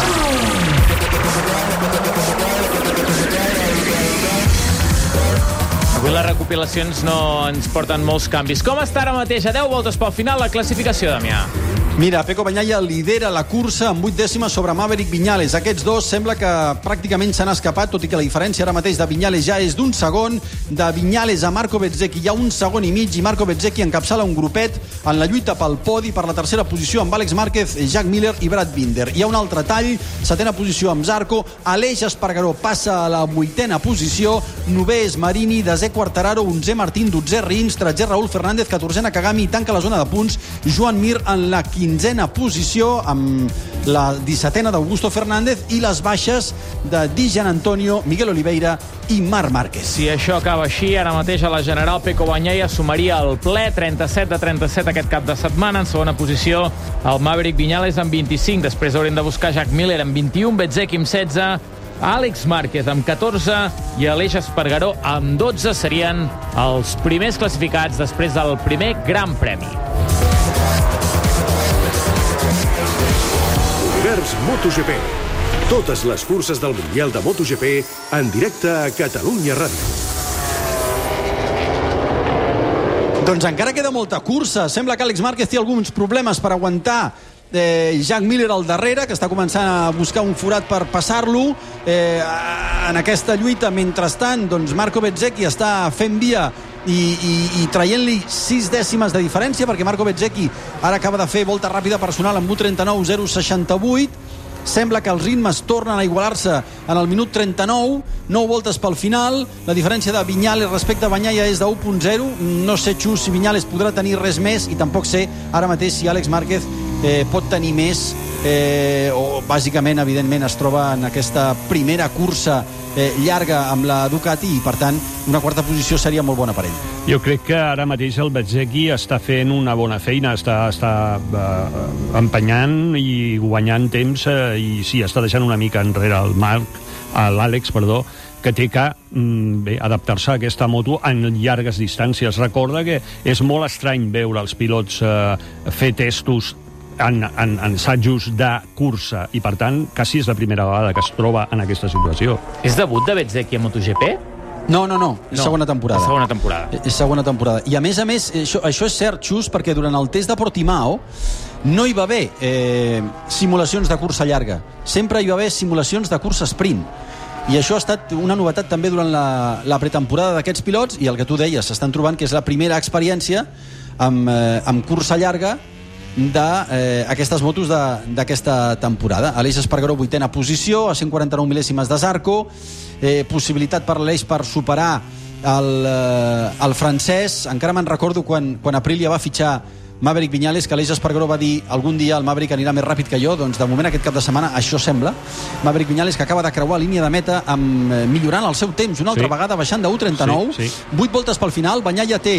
Avui les recopilacions no ens porten molts canvis. Com està ara mateix, a 10 voltes pel final, la classificació, Damià? Mira, Pecco Bagnaia lidera la cursa amb 8 dècimes sobre Maverick Viñales. Aquests dos sembla que pràcticament s'han escapat, tot i que la diferència ara mateix de Viñales ja és d'un segon. De Viñales a Marco Bezzecchi hi ha 1 segon i mig, i Marco Bezzecchi encapçala un grupet en la lluita pel podi per la tercera posició amb Alex Márquez, Jack Miller i Brad Binder. Hi ha un altre tall, setena posició amb Zarco, Aleix Espargaró passa a la 8a posició, 9è és Marini, 10è Quartararo, 11è Martín, 12è Rins, 13è Raúl Fernández, 14è Nakagami, tanca la zona de punts Joan Mir en la 15a posició amb la 17a d'Augusto Fernández i les baixes de Di Gianantonio, Miguel Oliveira i Marc Márquez. Si això acaba així, ara mateix a la general Pecco Bagnaia sumaria el ple 37 de 37 aquest cap de setmana. En segona posició el Maverick Viñales amb 25, després haurem de buscar Jack Miller amb 21, Bezzecchi amb 16, Àlex Márquez amb 14 i Aleix Espargaró amb 12 serien els primers classificats després del primer Gran Premi. Univers MotoGP. Totes les curses del Mundial de MotoGP en directe a Catalunya Ràdio. Doncs encara queda molta cursa. Sembla que Àlex Márquez té alguns problemes per aguantar Jack Miller al darrere, que està començant a buscar un forat per passar-lo en aquesta lluita. Mentrestant, Marco Bezzecchi està fent via i traient-li 6 dècimes de diferència, perquè Marco Bezzecchi ara acaba de fer volta ràpida personal amb 1:39.068 sembla que els ritmes tornen a igualar-se en el minut 39, 9 voltes pel final, la diferència de Viñales respecte a Bagnaia és de 1.0, no sé, Xus, si Viñales podrà tenir res més, i tampoc sé ara mateix si Àlex Márquez pot tenir més, o bàsicament, evidentment, es troba en aquesta primera cursa llarga amb la Ducati i, per tant, una quarta posició seria molt bona per ell. Jo crec que ara mateix el Bezzecchi està fent una bona feina, està empenyant i guanyant temps, i sí, està deixant una mica enrere l'Àlex, que té que adaptar-se a aquesta moto en llargues distàncies. Recorda que és molt estrany veure els pilots fer testos en assajos de cursa, i per tant quasi és la primera vegada que es troba en aquesta situació. És debut de Bezzecchi a MotoGP? No, és segona temporada. És segona temporada. I a més, això és cert, Xus, perquè durant el test de Portimao no hi va haver simulacions de cursa llarga. Sempre hi va haver simulacions de cursa sprint. I això ha estat una novetat també durant la pretemporada d'aquests pilots, i el que tu deies, s'estan trobant que és la primera experiència amb cursa llarga d'aquestes motos d'aquesta temporada. Aleix Espargaró, 8ª posició, a 149 mil·lèsimes de Zarco, possibilitat per l'Aleix per superar el francès. Encara me'n recordo quan Aprilia va fitxar Maverick Viñales, que Aleix Espargaró va dir algun dia el Maverick anirà més ràpid que jo. Doncs de moment aquest cap de setmana això sembla. Maverick Viñales, que acaba de creuar línia de meta millorant el seu temps una altra vegada, baixant de 1.39, 8 voltes pel final. Bagnaia té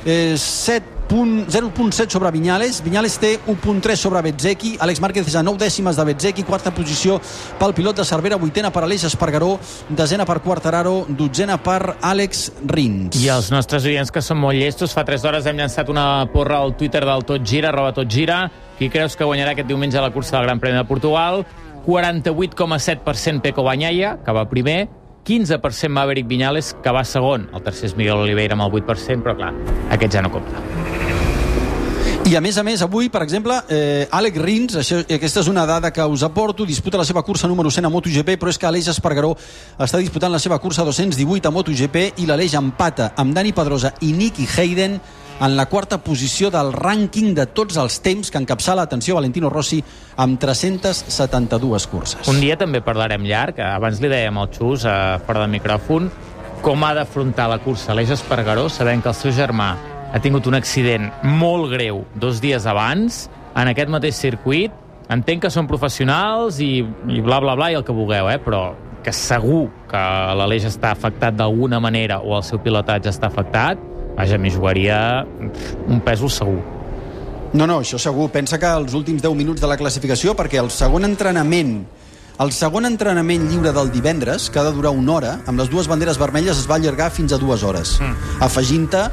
0.7 sobre Viñales té 1.3 sobre Bezzecchi, Àlex Márquez és a 9 dècimes de Bezzecchi, quarta posició pel pilot de Cervera, 8ena per Aleix Espargaró, 10ena per Quartararo, 12ena per Àlex Rins. I els nostres oients, que són molt llestos, fa 3 hores hem llançat una porra al Twitter del Tot Gira, @totgira. Qui creus que guanyarà aquest diumenge a la cursa del Gran Premi de Portugal? 48,7% Pecco Bagnaia, que va primer, 15% Maverick Viñales, que va segon. El tercer és Miguel Oliveira amb el 8%, però clar, aquest ja no compta. I a més, avui, per exemple, Àlex Rins, aquesta és una dada que us aporto, disputa la seva cursa número 100 a MotoGP, però és que Aleix Espargaró està disputant la seva cursa 218 a MotoGP i l'Aleix empata amb Dani Pedrosa i Nicky Hayden en la quarta posició del rànquing de tots els temps que encapçala, atenció, Valentino Rossi, amb 372 curses. Un dia també parlarem llarg, abans li dèiem al Xus, fora del micròfon, com ha d'afrontar la cursa Aleix Espargaró, sabent que el seu germà ha tingut un accident molt greu 2 dies abans, en aquest mateix circuit. Entenc que són professionals i bla, bla, bla, i el que vulgueu, però que segur que l'Aleix està afectat d'alguna manera o el seu pilotatge està afectat, vaja, m'hi jugaria un pèsol segur. No, això segur. Pensa que els últims 10 minuts de la classificació, perquè el segon entrenament lliure del divendres, que ha de durar 1 hora, amb les 2 banderes vermelles es va allargar fins a 2 hores, afegint-te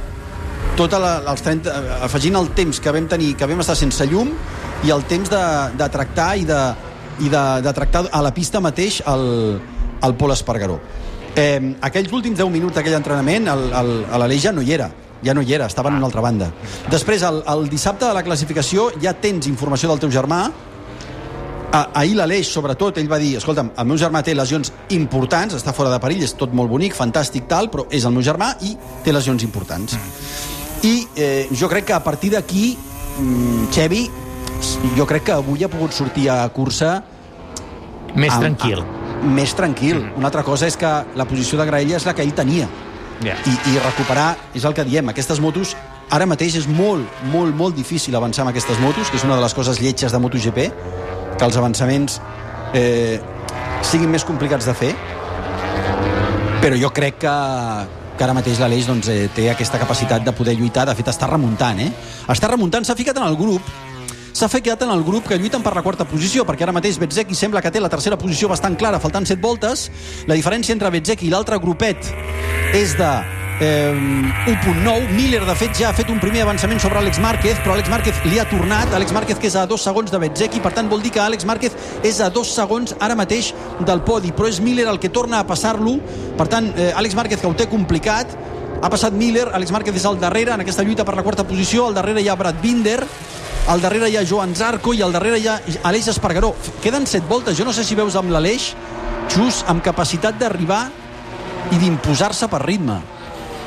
afegint el temps que vam tenir, que vam estar sense llum, i el temps de tractar i de tractar a la pista mateix el Pol Espargaró. Aquells últims 10 minuts d'aquell entrenament l'Aleix ja no hi era, estava en una altra banda. Després, el dissabte de la classificació ja tens informació del teu germà. Ahir l'Aleix, sobretot, ell va dir, escolta'm, el meu germà té lesions importants, està fora de perill, és tot molt bonic, fantàstic, tal, però és el meu germà i té lesions importants. I jo crec que a partir d'aquí, Xevi, jo crec que avui ha pogut sortir a cursa més tranquil. Més tranquil. Una altra cosa és que la posició de graella és la que ell tenia. I recuperar, és el que diem, aquestes motos, ara mateix és molt, molt, molt difícil avançar amb aquestes motos, que és una de les coses lletges de MotoGP, que els avançaments siguin més complicats de fer, però jo crec que ara mateix l'Aleix té aquesta capacitat de poder lluitar. De fet, està remuntant, s'ha ficat en el grup que lluiten per la quarta posició, perquè ara mateix Bezzecchi sembla que té la tercera posició bastant clara, faltant 7 voltes. La diferència entre Bezzecchi i l'altre grupet és de 1.9. Miller, de fet, ja ha fet un primer avançament sobre Àlex Márquez, però Àlex Márquez li ha tornat. Àlex Márquez, que és a 2 segons de Bezzecchi, per tant vol dir que Àlex Márquez és a 2 segons ara mateix del podi, però és Miller el que torna a passar-lo. Per tant, Àlex Márquez, que ho té complicat, ha passat Miller. Àlex Márquez és al darrere en aquesta lluita per la quarta posició. Al darrere hi ha Brad Binder, al darrere hi ha Joan Zarco i al darrere hi ha Aleix Espargaró. Queden 7 voltes. Jo no sé si veus amb l'Aleix, Xus, amb capacitat d'arribar i d'imposar-se per ritme.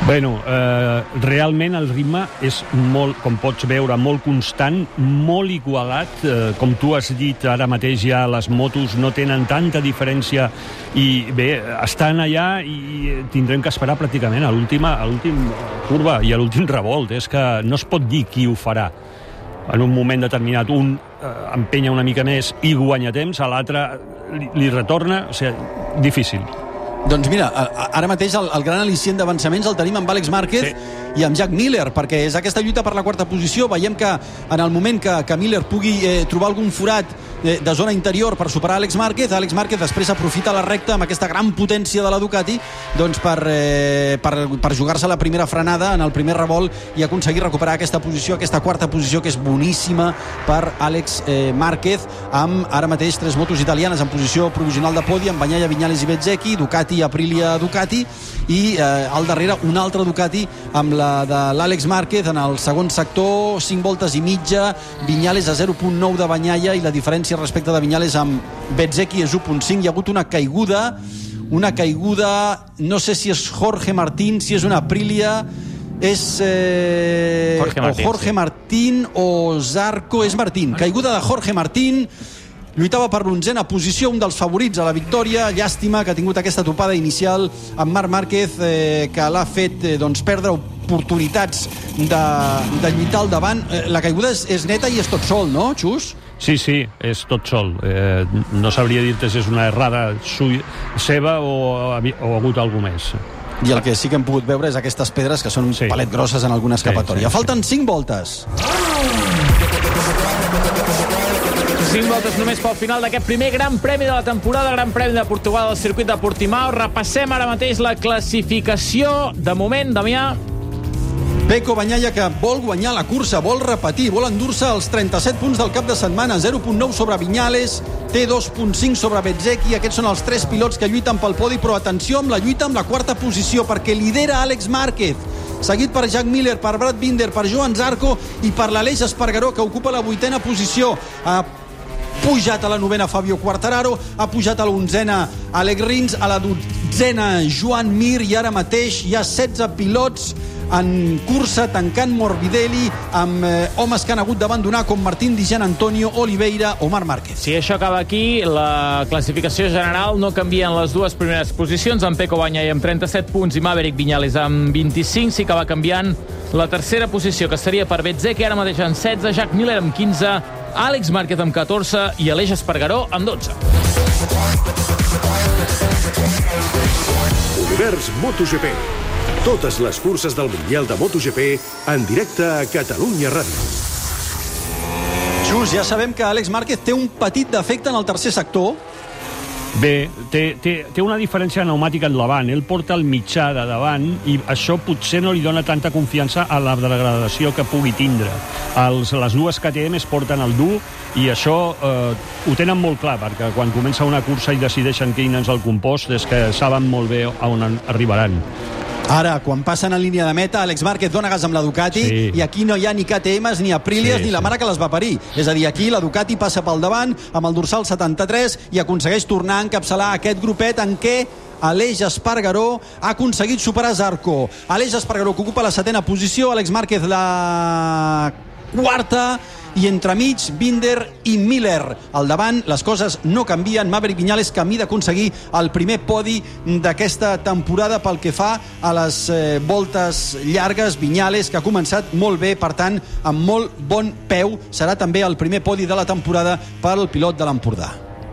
Bueno, realment el ritme és molt, com pots veure, molt constant, molt igualat. Com tu has dit ara mateix, ja les motos no tenen tanta diferència i bé, estan allà i tindrem que esperar pràcticament a l'últim curva i a l'últim revolt. És que no es pot dir qui ho farà. En un moment determinat un empenya una mica més i guanya temps, a l'altre li retorna, o sigui, difícil. Doncs mira, ara mateix el gran al·licient d'avançaments el tenim amb Àlex Márquez i amb Jack Miller, perquè és aquesta lluita per la quarta posició. Veiem que en el moment que Miller pugui trobar algun forat de zona interior per superar Àlex Márquez després aprofita la recta amb aquesta gran potència de la Ducati doncs per jugar-se la primera frenada en el primer revolt i aconseguir recuperar aquesta posició, aquesta quarta posició que és boníssima per Àlex Márquez, amb ara mateix 3 motos italianes en posició provisional de podi, amb Bagnaia, Viñales i Bezzecchi, Ducati, Aprilia, Ducati, i al darrere un altre Ducati amb la de l'Àlex Márquez en el segon sector, 5 voltes i mitja, Viñales a 0.9 de Bagnaia, i la diferència respecte de Viñales amb Bezzecchi és 1.5. Hi ha hagut una caiguda, no sé si és Jorge Martín, si és una Aprilia, és Jorge Martín o Zarco, és Martín, caiguda de Jorge Martín. Lluitava per l'11a posició, un dels favorits a la victòria. Llàstima que ha tingut aquesta topada inicial amb Marc Márquez, que l'ha fet perdre oportunitats de lluitar al davant. La caiguda és neta i és tot sol, no, Xus? Sí, és tot sol. No sabria dir-te si és una errada seva o ha hagut alguna més. I el que sí que hem pogut veure és aquestes pedres que són un palet grosses en alguna escapatòria. Falten 5 voltes. 5 voltes només pel final d'aquest primer Gran Premi de la temporada, Gran Premi de Portugal al circuit de Portimao. Repassem ara mateix la classificació. De moment, Damià, Pecco Bagnaia, que vol guanyar la cursa, vol repetir, vol endur-se els 37 punts del cap de setmana, 0.9 sobre Viñales, té 2.5 sobre Bezzecchi. Aquests són els 3 pilots que lluiten pel podi, però atenció amb la lluita amb la quarta posició, perquè lidera Àlex Márquez, seguit per Jack Miller, per Brad Binder, per Joan Zarco i per l'Aleix Espargaró, que ocupa la 8a posició. Ha pujat a la 9a Fabio Quartararo, ha pujat a la 11a Alec Rins, a la 12a Joan Mir, i ara mateix hi ha 16 pilots en cursa, tancant Morbidelli, amb homes que han hagut d'abandonar, com Martín Di Gianantonio, Oliveira o Marc Márquez. Si això acaba aquí, la classificació general no canvia en les dues primeres posicions, amb Pecco Bagnaia amb 37 punts i Maverick Viñales amb 25. Sí que va canviant la tercera posició, que seria per Bezzecchi, ara mateix amb 16, Jack Miller amb 15, Àlex Márquez amb 14 i Aleix Espargaró amb 12. Univers MotoGP. Totes les curses del Mundial de MotoGP en directe a Catalunya Ràdio. Xus, ja sabem que Àlex Márquez té un petit defecte en el tercer sector. Bé, té una diferència pneumàtica endavant. Ell porta el mitjà de davant i això potser no li dona tanta confiança a la degradació que pugui tindre. Les dues KTM es porten el dur i això ho tenen molt clar, perquè quan comença una cursa i decideixen quin és el compost és que saben molt bé on arribaran. Ara, quan passen a línia de meta, Àlex Márquez dona gas amb la Ducati, i aquí no hi ha ni KTMs, ni Aprilias, ni la mare que les va parir. És a dir, aquí la Ducati passa pel davant amb el dorsal 73 i aconsegueix tornar a encapçalar aquest grupet en què Aleix Espargaró ha aconseguit superar Zarco. Aleix Espargaró, que ocupa la 7a posició, Àlex Márquez la 4a, i entremig Binder i Miller. Al davant les coses no canvien. Maverick Viñales camí d'aconseguir el primer podi d'aquesta temporada pel que fa a les voltes llargues. Viñales, que ha començat molt bé, per tant amb molt bon peu, serà també el primer podi de la temporada pel pilot de l'Empordà.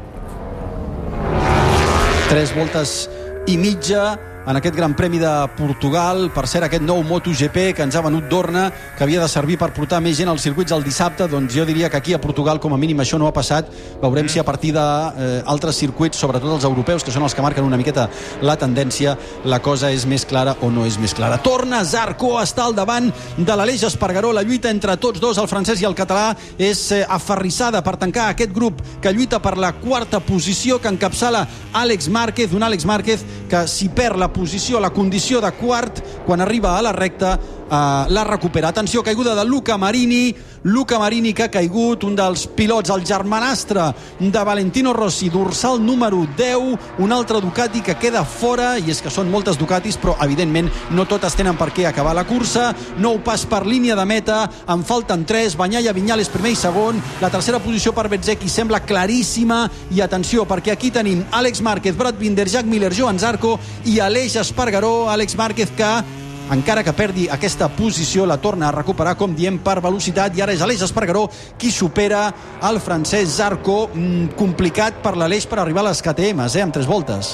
3 voltes i mitja en aquest Gran Premi de Portugal. Per cert, aquest nou MotoGP que ens ha venut Dorna, que havia de servir per portar més gent als circuits el dissabte, doncs jo diria que aquí a Portugal com a mínim això no ha passat. Veurem si a partir d'altres circuits, sobretot els europeus, que són els que marquen una miqueta la tendència, la cosa és més clara o no és més clara. Torna Zarco a estar al davant de l'Aleix Espargaró. La lluita entre tots dos, el francès i el català, és aferrissada per tancar aquest grup que lluita per la quarta posició, que encapçala Àlex Márquez, un Àlex Márquez que si perd la posició, la condició de quart, quan arriba a la recta la recupera. Atenció, caiguda de Luca Marini. Luca Marini, que ha caigut, un dels pilots, el germanastre de Valentino Rossi, dorsal número 10, un altre Ducati que queda fora, i és que són moltes Ducatis, però evidentment no totes tenen per què acabar la cursa. Nou pas per línia de meta, en falten 3, Bagnaia, Viñales primer i segon, la tercera posició per Bezzecchi sembla claríssima, i atenció, perquè aquí tenim Àlex Márquez, Brad Binder, Jack Miller, Joan Zarco i Aleix Espargaró. Àlex Márquez, que encara que perdi aquesta posició, la torna a recuperar, com diem, per velocitat, i ara és Aleix Espargaró qui supera el francès Zarco. Complicat per l'Aleix per arribar a les KTMs, amb 3 voltes.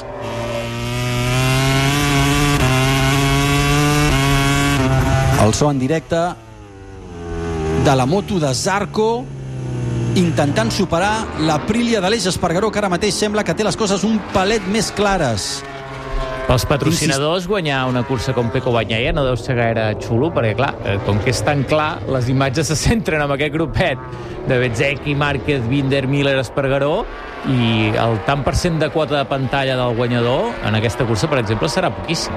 El so en directe de la moto de Zarco, intentant superar l'Aprilia d'Aleix Espargaró, que ara mateix sembla que té les coses un palet més clares. Pels patrocinadors, guanyar una cursa com Pecco Bagnaia no deu ser gaire xulo, perquè, clar, com que és tan clar, les imatges se centren en aquest grupet de Bezzecchi, Márquez, Binder, Miller, Espargaró, i el tant per cent de quota de pantalla del guanyador en aquesta cursa, per exemple, serà poquíssim.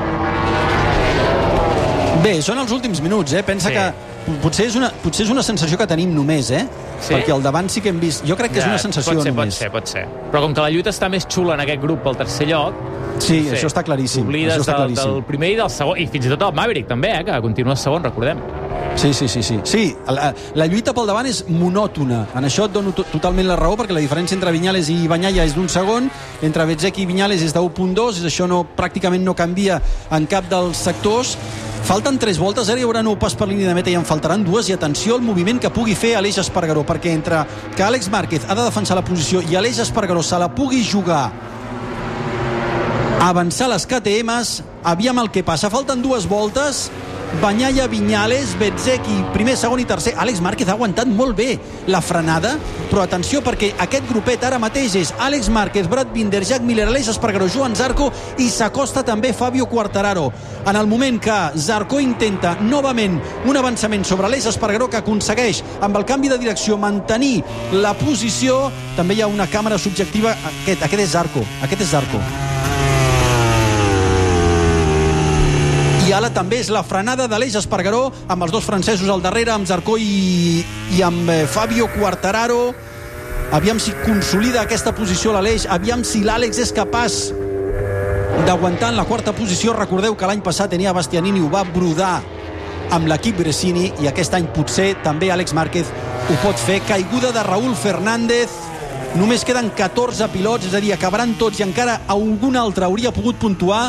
Bé, són els últims minuts, Pensa que potser és una sensació que tenim només, Sí? Perquè al davant sí que hem vist... Jo crec que és una sensació només. Pot ser. Però com que la lluita està més xula en aquest grup pel tercer lloc... Sí, això està claríssim. Oblides del primer i del segon, i fins i tot el Maverick també, que continua segon, recordem. Sí. Sí, la lluita pel davant és monòtona. En això et dono totalment la raó, perquè la diferència entre Viñales i Bagnaia és d'1 segon, entre Bezzecchi i Viñales és de 1.2, això pràcticament no canvia en cap dels sectors. Falten 3 voltes, ara hi haurà 9 pas per línia de meta i en faltaran 2, i atenció al moviment que pugui fer Aleix Espargaró, perquè entre que Àlex Márquez ha de defensar la posició i Aleix Espargaró se la pugui jugar avançar les KTMs, aviam el que passa. Falten 2 voltes, Bagnaia, Viñales, Bezzecchi, primer, segon i tercer. Àlex Márquez ha aguantat molt bé la frenada, però atenció, perquè aquest grupet ara mateix és Àlex Márquez, Brad Binder, Jack Miller, Aleix Espargaró, Joan Zarco, i s'acosta també Fabio Quartararo. En el moment que Zarco intenta novament un avançament sobre Aleix Espargaró, que aconsegueix amb el canvi de direcció mantenir la posició, també hi ha una càmera subjectiva. Aquest és Zarco. I ara també és la frenada d'Aleix Espargaró, amb els 2 francesos al darrere, amb Zarco i amb Fabio Quartararo. Aviam si consolida aquesta posició l'Aleix, aviam si l'Àlex és capaç d'aguantar en la 4a posició. Recordeu que l'any passat Enea Bastianini ho va brodar amb l'equip Gresini, i aquest any potser també Àlex Márquez ho pot fer. Caiguda de Raúl Fernández, només queden 14 pilots, és a dir, acabaran tots i encara algun altre hauria pogut puntuar.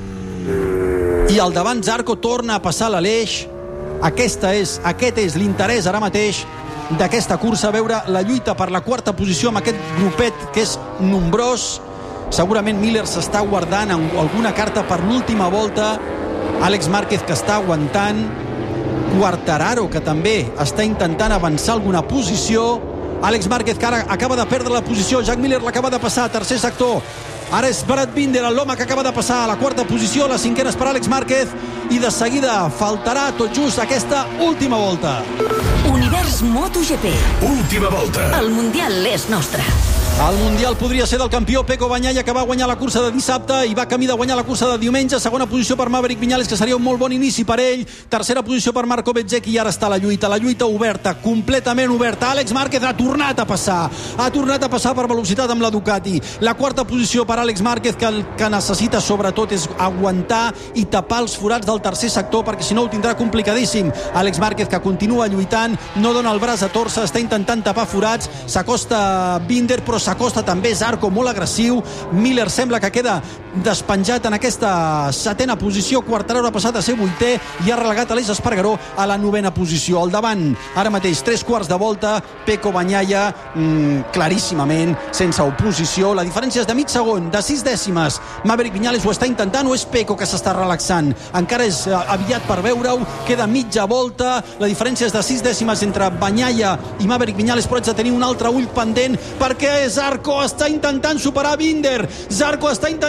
I al davant Zarco torna a passar l'Aleix. Aquest és l'interès ara mateix d'aquesta cursa, veure la lluita per la 4a posició amb aquest grupet que és nombrós. Segurament Miller s'està guardant alguna carta per l'última volta. Àlex Márquez, que està aguantant. Quartararo, que també està intentant avançar alguna posició. Àlex Márquez, que ara acaba de perdre la posició. Jack Miller l'acaba de passar, tercer sector. Ara és Brad Binder, l'home que acaba de passar a la 4a posició, la 5a és per Àlex Márquez, i de seguida faltarà tot just aquesta última volta. Univers MotoGP. Última volta. El Mundial és nostre. El Mundial podria ser del campió Pecco Bagnaia, que va guanyar la cursa de dissabte i va camí de guanyar la cursa de diumenge. Segona posició per Maverick Viñales, que seria un molt bon inici per ell. Tercera posició per Marco Bezzecchi, i ara està la lluita oberta, completament oberta. Àlex Márquez ha tornat a passar per velocitat amb la Ducati. La 4a posició per Àlex Márquez, que el que necessita sobretot és aguantar i tapar els forats del tercer sector, perquè si no ho tindrà complicadíssim. Àlex Márquez, que continua lluitant, no dona el braç a torça, està intentant tapar forats. S'acosta Binder, però s'acosta també Zarco, molt agressiu. Miller sembla que queda despenjat en aquesta 7a posició. Quartararo ha passat a ser 8è i ha relegat Aleix Espargaró a la 9a posició. Al davant, ara mateix, 3/4 de volta, Pecco Bagnaia, claríssimament, sense oposició. La diferència és de mig segon, de 6 dècimes. Maverick Viñales ho està intentant, o és Pecco que s'està relaxant? Encara és aviat per veure-ho. Queda mitja volta. La diferència és de 6 dècimes entre Bagnaia i Maverick Viñales, però haig de tenir un altre ull pendent, perquè és Zarco està intentant superar Binder. Zarco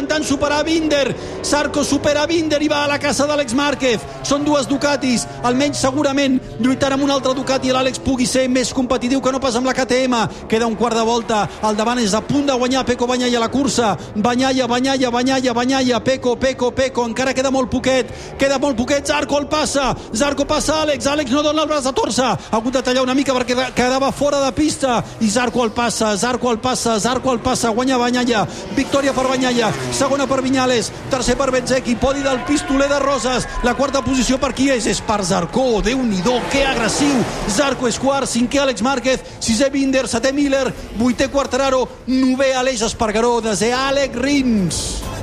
supera Binder i va a la casa d'Àlex Márquez. Són dues Ducatis. Almenys segurament lluitant amb un altre Ducati l'Àlex pugui ser més competitiu que no pas amb la KTM. Queda un quart de volta. Al davant és a punt de guanyar Pecco Bagnaia a la cursa. Bagnaia. Pecco. Encara queda molt poquet. Zarco el passa. Zarco passa Àlex. Àlex no dona el braç a torça. Ha hagut de tallar una mica perquè quedava fora de pista. I Zarco el passa. Guanya Bagnaia. Victòria per Bagnaia. Segona per Viñales. Tercer per Bezzecchi. Podi del pistoler de Roses. La quarta posició per qui és? És per Zarco. Déu-n'hi-do, que agressiu. Zarco és quart. Cinquè Àlex Márquez. Sisè Binder. Setè Miller. Vuitè Quartararo. Novè Aleix Espargaró. Desè Àlex Rins.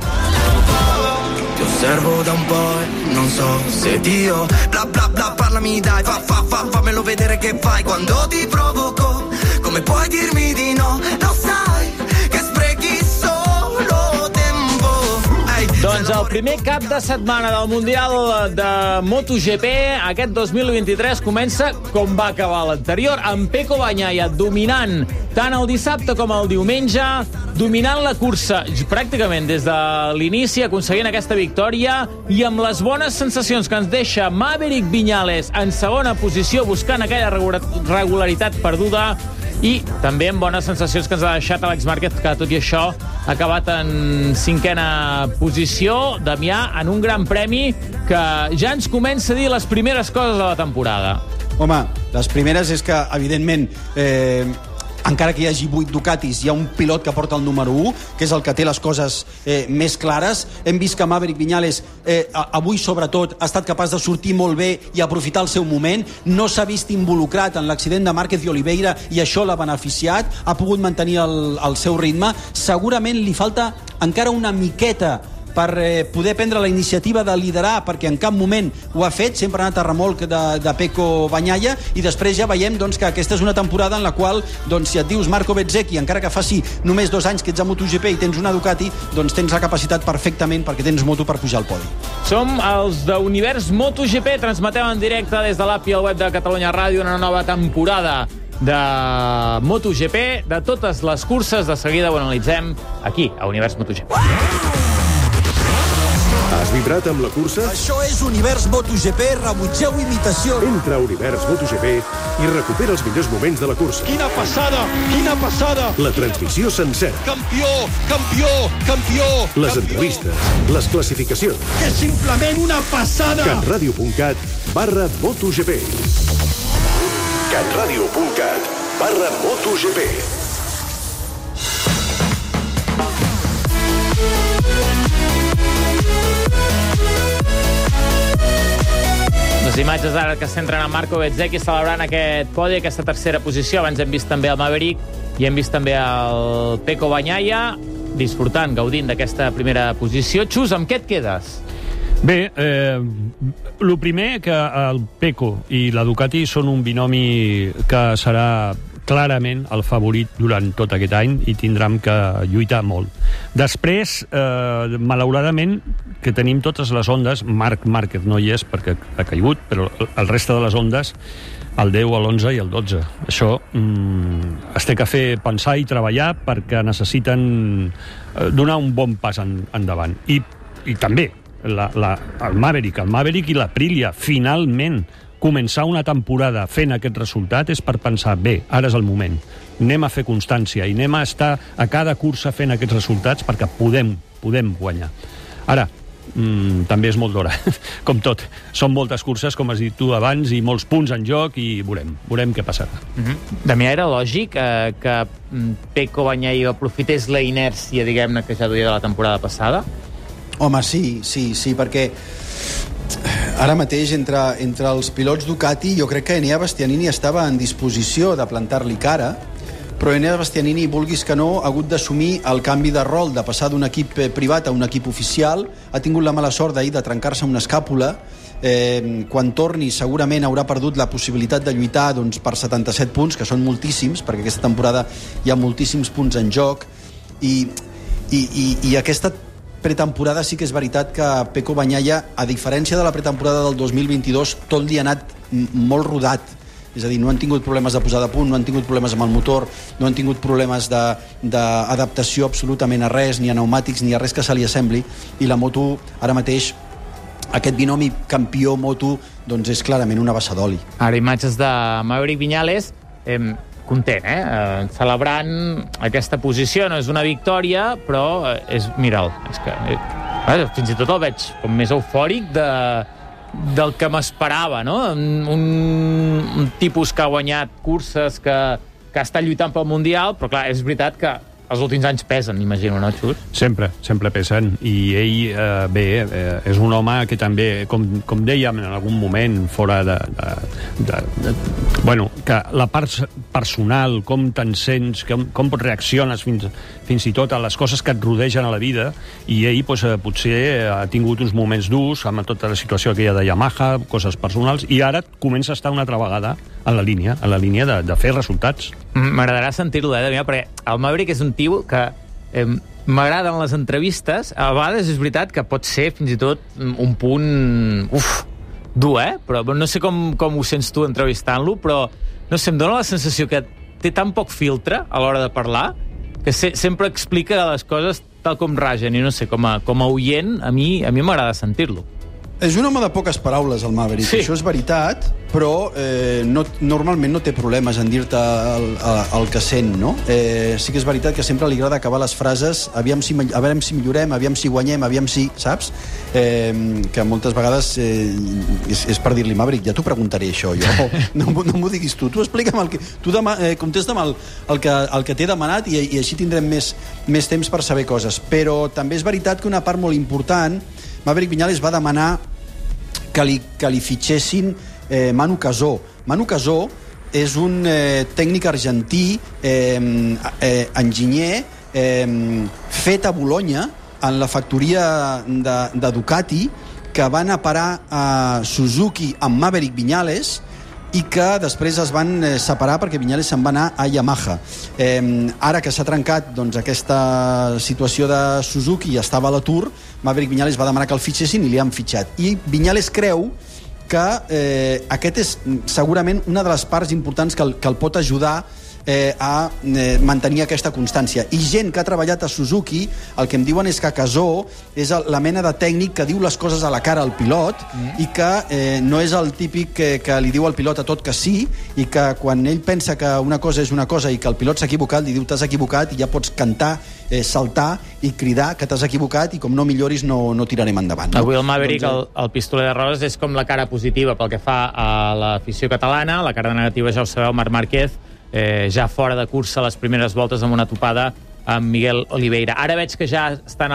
Ti osservo da un po' e non so se Dio bla bla bla, parlami dai, fammelo vedere che fai quando ti provoco, come puoi dirmi di no, lo sai che sprechi solo tempo. Doncs el primer cap de setmana del Mundial de MotoGP aquest 2023 comença com va acabar l'anterior, amb Pecco Bagnaia dominant tant el dissabte com el diumenge, dominant la cursa pràcticament des de l'inici, aconseguint aquesta victòria i amb les bones sensacions que ens deixa Maverick Viñales en segona posició, buscant aquella regularitat perduda, i també amb bones sensacions que ens ha deixat Àlex Márquez, que tot i això ha acabat en cinquena posició. Damià, en un gran premi que ja ens comença a dir les primeres coses de la temporada. Home, les primeres és que, evidentment, encara que hi hagi 8 Ducatis, hi ha un pilot que porta el número 1, que és el que té les coses més clares. Hem vist que Maverick Viñales avui, sobretot, ha estat capaç de sortir molt bé i aprofitar el seu moment. No s'ha vist involucrat en l'accident de Márquez i Oliveira i això l'ha beneficiat. Ha pogut mantenir el seu ritme. Segurament li falta encara una miqueta per poder prendre la iniciativa de liderar, perquè en cap moment ho ha fet, sempre ha anat a remolc de Pecco Bagnaia, i després ja veiem que aquesta és una temporada en la qual, si et dius Marco Bezzecchi, encara que faci només 2 anys que ets a MotoGP i tens una Ducati, tens la capacitat perfectament perquè tens moto per pujar al podi. Som els d'Univers MotoGP, transmetem en directe des de l'app i el web de Catalunya Ràdio una nova temporada de MotoGP, de totes les curses. De seguida ho analitzem aquí, a Univers MotoGP. Has vibrat amb la cursa? Això és Univers MotoGP, rebutgeu imitacions. Entra a Univers MotoGP i recupera els millors moments de la cursa. Quina passada! La transmissió sencera. Campió! Les entrevistes, les classificacions. Que és simplement una passada! catradio.cat/MotoGP. catradio.cat/MotoGP. Les imatges ara que es centren en Marco Bezzecchi celebrant aquest podi, aquesta tercera posició. Abans hem vist també el Maverick i hem vist també el Pecco Bagnaia disfrutant, gaudint d'aquesta primera posició. Xus, amb què et quedes? Bé, el primer, que el Pecco i la Ducati són un binomi que serà clarament el favorit durant tot aquest any i tindrem que lluitar molt. Després, malauradament, que tenim totes les ondes, Marc Márquez no hi és perquè ha caigut, però el reste de les ondes, el 10, l'11 i el 12. Això es té que fer pensar i treballar perquè necessiten donar un bon pas endavant. I també el Maverick i l'Aprilia, finalment, començar una temporada fent aquest resultat és per pensar, bé, ara és el moment, anem a fer constància i anem a estar a cada cursa fent aquests resultats perquè podem guanyar. Ara, també és molt d'hora, com tot. Són moltes curses, com has dit tu abans, i molts punts en joc, i veurem què passarà. Damià, era lògic que Pecco Bagnaia aprofités la inèrcia, diguem-ne, que ja duia de la temporada passada? Home, sí, perquè ara mateix, entre els pilots Ducati, jo crec que Enea Bastianini estava en disposició de plantar-li cara, però Enea Bastianini, vulguis que no, ha hagut d'assumir el canvi de rol, de passar d'un equip privat a un equip oficial. Ha tingut la mala sort d'ahir de trencar-se una escàpula. Quan torni segurament haurà perdut la possibilitat de lluitar per 77 punts, que són moltíssims, perquè aquesta temporada hi ha moltíssims punts en joc, i aquesta pretemporada sí que és veritat que Pecco Bagnaia, a diferència de la pretemporada del 2022, tot li ha anat molt rodat. és a dir, no han tingut problemes de posada a punt, no han tingut problemes amb el motor, no han tingut problemes d'adaptació absolutament a res, ni a pneumàtics, ni a res que se li assembli, i la moto ara mateix, aquest binomi campió-moto, doncs és clarament una bassa d'oli. Ara imatges de Maverick Viñales, content, celebrant aquesta posició. No és una victòria, però mira'l, és que fins i tot el veig com més eufòric del que m'esperava, no? Un tipus que ha guanyat curses, que ha estat lluitant pel Mundial, però clar, és veritat que els últims anys pesen, m'imagino, no, Xus? Sempre pesen. I ell, és un home que també, com dèiem en algun moment, fora bueno, que la part personal, com te'n sents, com reacciones fins i tot a les coses que et rodegen a la vida, i ell potser ha tingut uns moments durs amb tota la situació aquella de Yamaha, coses personals, i ara comença a estar una altra vegada en la línia de fer resultats. M'agradarà sentir-lo, Damià, perquè el Maverick és un tio que m'agraden les entrevistes. A vegades és veritat que pot ser fins i tot un punt dur, però no sé com ho sents tu entrevistant-lo, però no sé, em dóna la sensació que té tan poc filtre a l'hora de parlar que sempre explica les coses tal com ragen, i no sé, com a oient a mi m'agrada sentir-lo. És un home de poques paraules, el Maverick. Sí. Això és veritat, però normalment no té problemes en dir-te el que sent, no? Sí que és veritat que sempre li agrada acabar les frases a veure si millorem, aviam si guanyem, aviam si... Saps? Que moltes vegades és per dir-li, Maverick, ja t'ho preguntaré, això, jo. No m'ho diguis tu. Tu explica'm el que... Tu contesta'm el que t'he demanat i així tindrem més temps per saber coses. Però també és veritat que una part molt important, Maverick Viñales va demanar que li fitxessin Manu Casó. Manu Casó és un tècnic argentí, enginyer, fet a Bologna, en la factoria de Ducati, que van a parar a Suzuki amb Maverick Viñales i que després es van separar perquè Viñales se'n va anar a Yamaha. Ara que s'ha trencat aquesta situació de Suzuki i estava a l'atur, Maverick Viñales va demanar que el fitxessin i li han fitxat. I Viñales creu que aquest és segurament una de les parts importants que el pot ajudar a mantenir aquesta constància. I gent que ha treballat a Suzuki, el que em diuen és que Casó és la mena de tècnic que diu les coses a la cara al pilot i que no és el típic que li diu al pilot a tot que sí, i que quan ell pensa que una cosa és una cosa i que el pilot s'ha equivocat, li diu t'has equivocat, i ja pots cantar, saltar i cridar que t'has equivocat, i com no milloris no tirarem endavant. Avui el Maverick, el pistoler de Roses, és com la cara positiva pel que fa a l'afició catalana. La cara negativa ja ho sabeu, Marc Márquez, ja fora de cursa les primeres voltes amb una topada amb Miguel Oliveira. Ara veig que ja estan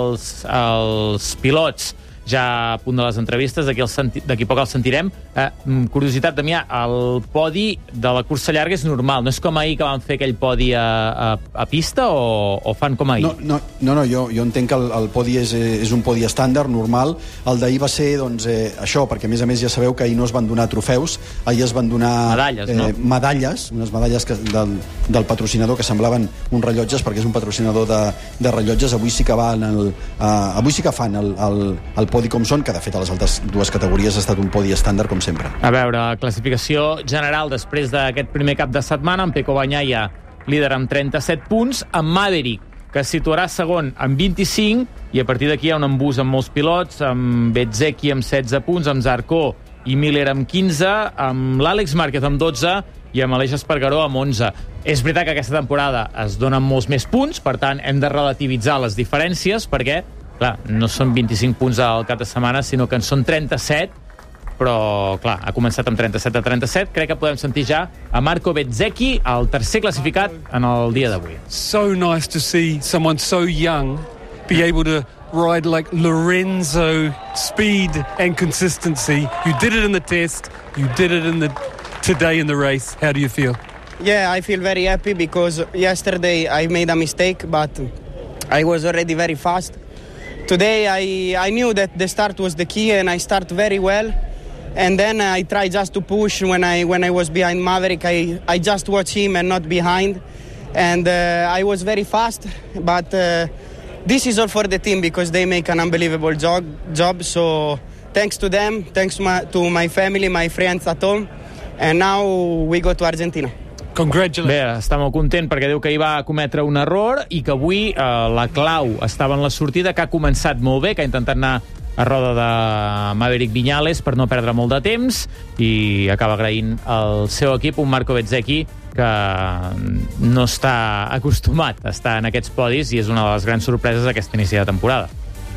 els pilots ja a punt de les entrevistes, d'aquí poc els sentirem. Curiositat, Damià, el podi de la cursa llarga és normal, no és com ahir que van fer aquell podi a pista, o fan com ahir? No, jo entenc que el podi és un podi estàndard, normal. El d'ahir va ser, això, perquè a més ja sabeu que ahir no es van donar trofeus, ahir es van donar medalles, no? Unes medalles del patrocinador que semblaven uns rellotges, perquè és un patrocinador de rellotges. Avui sí que fan el podi com són, que de fet a les altres dues categories ha estat un podi estàndard com sempre. A veure, classificació general després d'aquest primer cap de setmana, amb Pecco Bagnaia líder amb 37 punts, amb Maverick, que es situarà segon amb 25, i a partir d'aquí hi ha un embús amb molts pilots, amb Bezzecchi amb 16 punts, amb Zarco i Miller amb 15, amb l'Àlex Márquez amb 12 i amb Aleix Espargaró amb 11. És veritat que aquesta temporada es donen molts més punts, per tant hem de relativitzar les diferències, perquè clar, no són 25 punts al cap de setmana, sinó que en són 37, però, clar, ha començat amb 37 a 37. Crec que podem sentir ja a Marco Bezzecchi, el tercer classificat en el dia d'avui. So nice to see someone so young be able to ride like Lorenzo, speed and consistency. You did it in the test, you did it today in the race. How do you feel? Yeah, I feel very happy because yesterday I made a mistake, but I was already very fast. Today I knew that the start was the key, and I start very well, and then I tried just to push when I was behind Maverick. I just watch him and not behind, and I was very fast, but this is all for the team because they make an unbelievable job, so thanks to them, thanks to my family, my friends at home, and now we go to Argentina. Bé, està molt content perquè diu que hi va cometre un error i que avui la clau estava en la sortida, que ha començat molt bé, que ha intentat anar a roda de Maverick Viñales per no perdre molt de temps i acaba agraint al seu equip, un Marco Bezzecchi que no està acostumat a estar en aquests podis i és una de les grans sorpreses d'aquesta inici de temporada.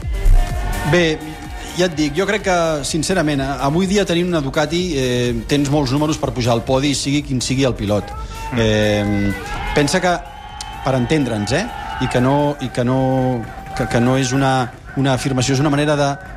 Bé, ja et dic, jo crec que, sincerament, avui dia tenint una Ducati tens molts números per pujar al podi, sigui quin sigui el pilot. Pensa que, per entendre'ns, i que no és una afirmació, és una manera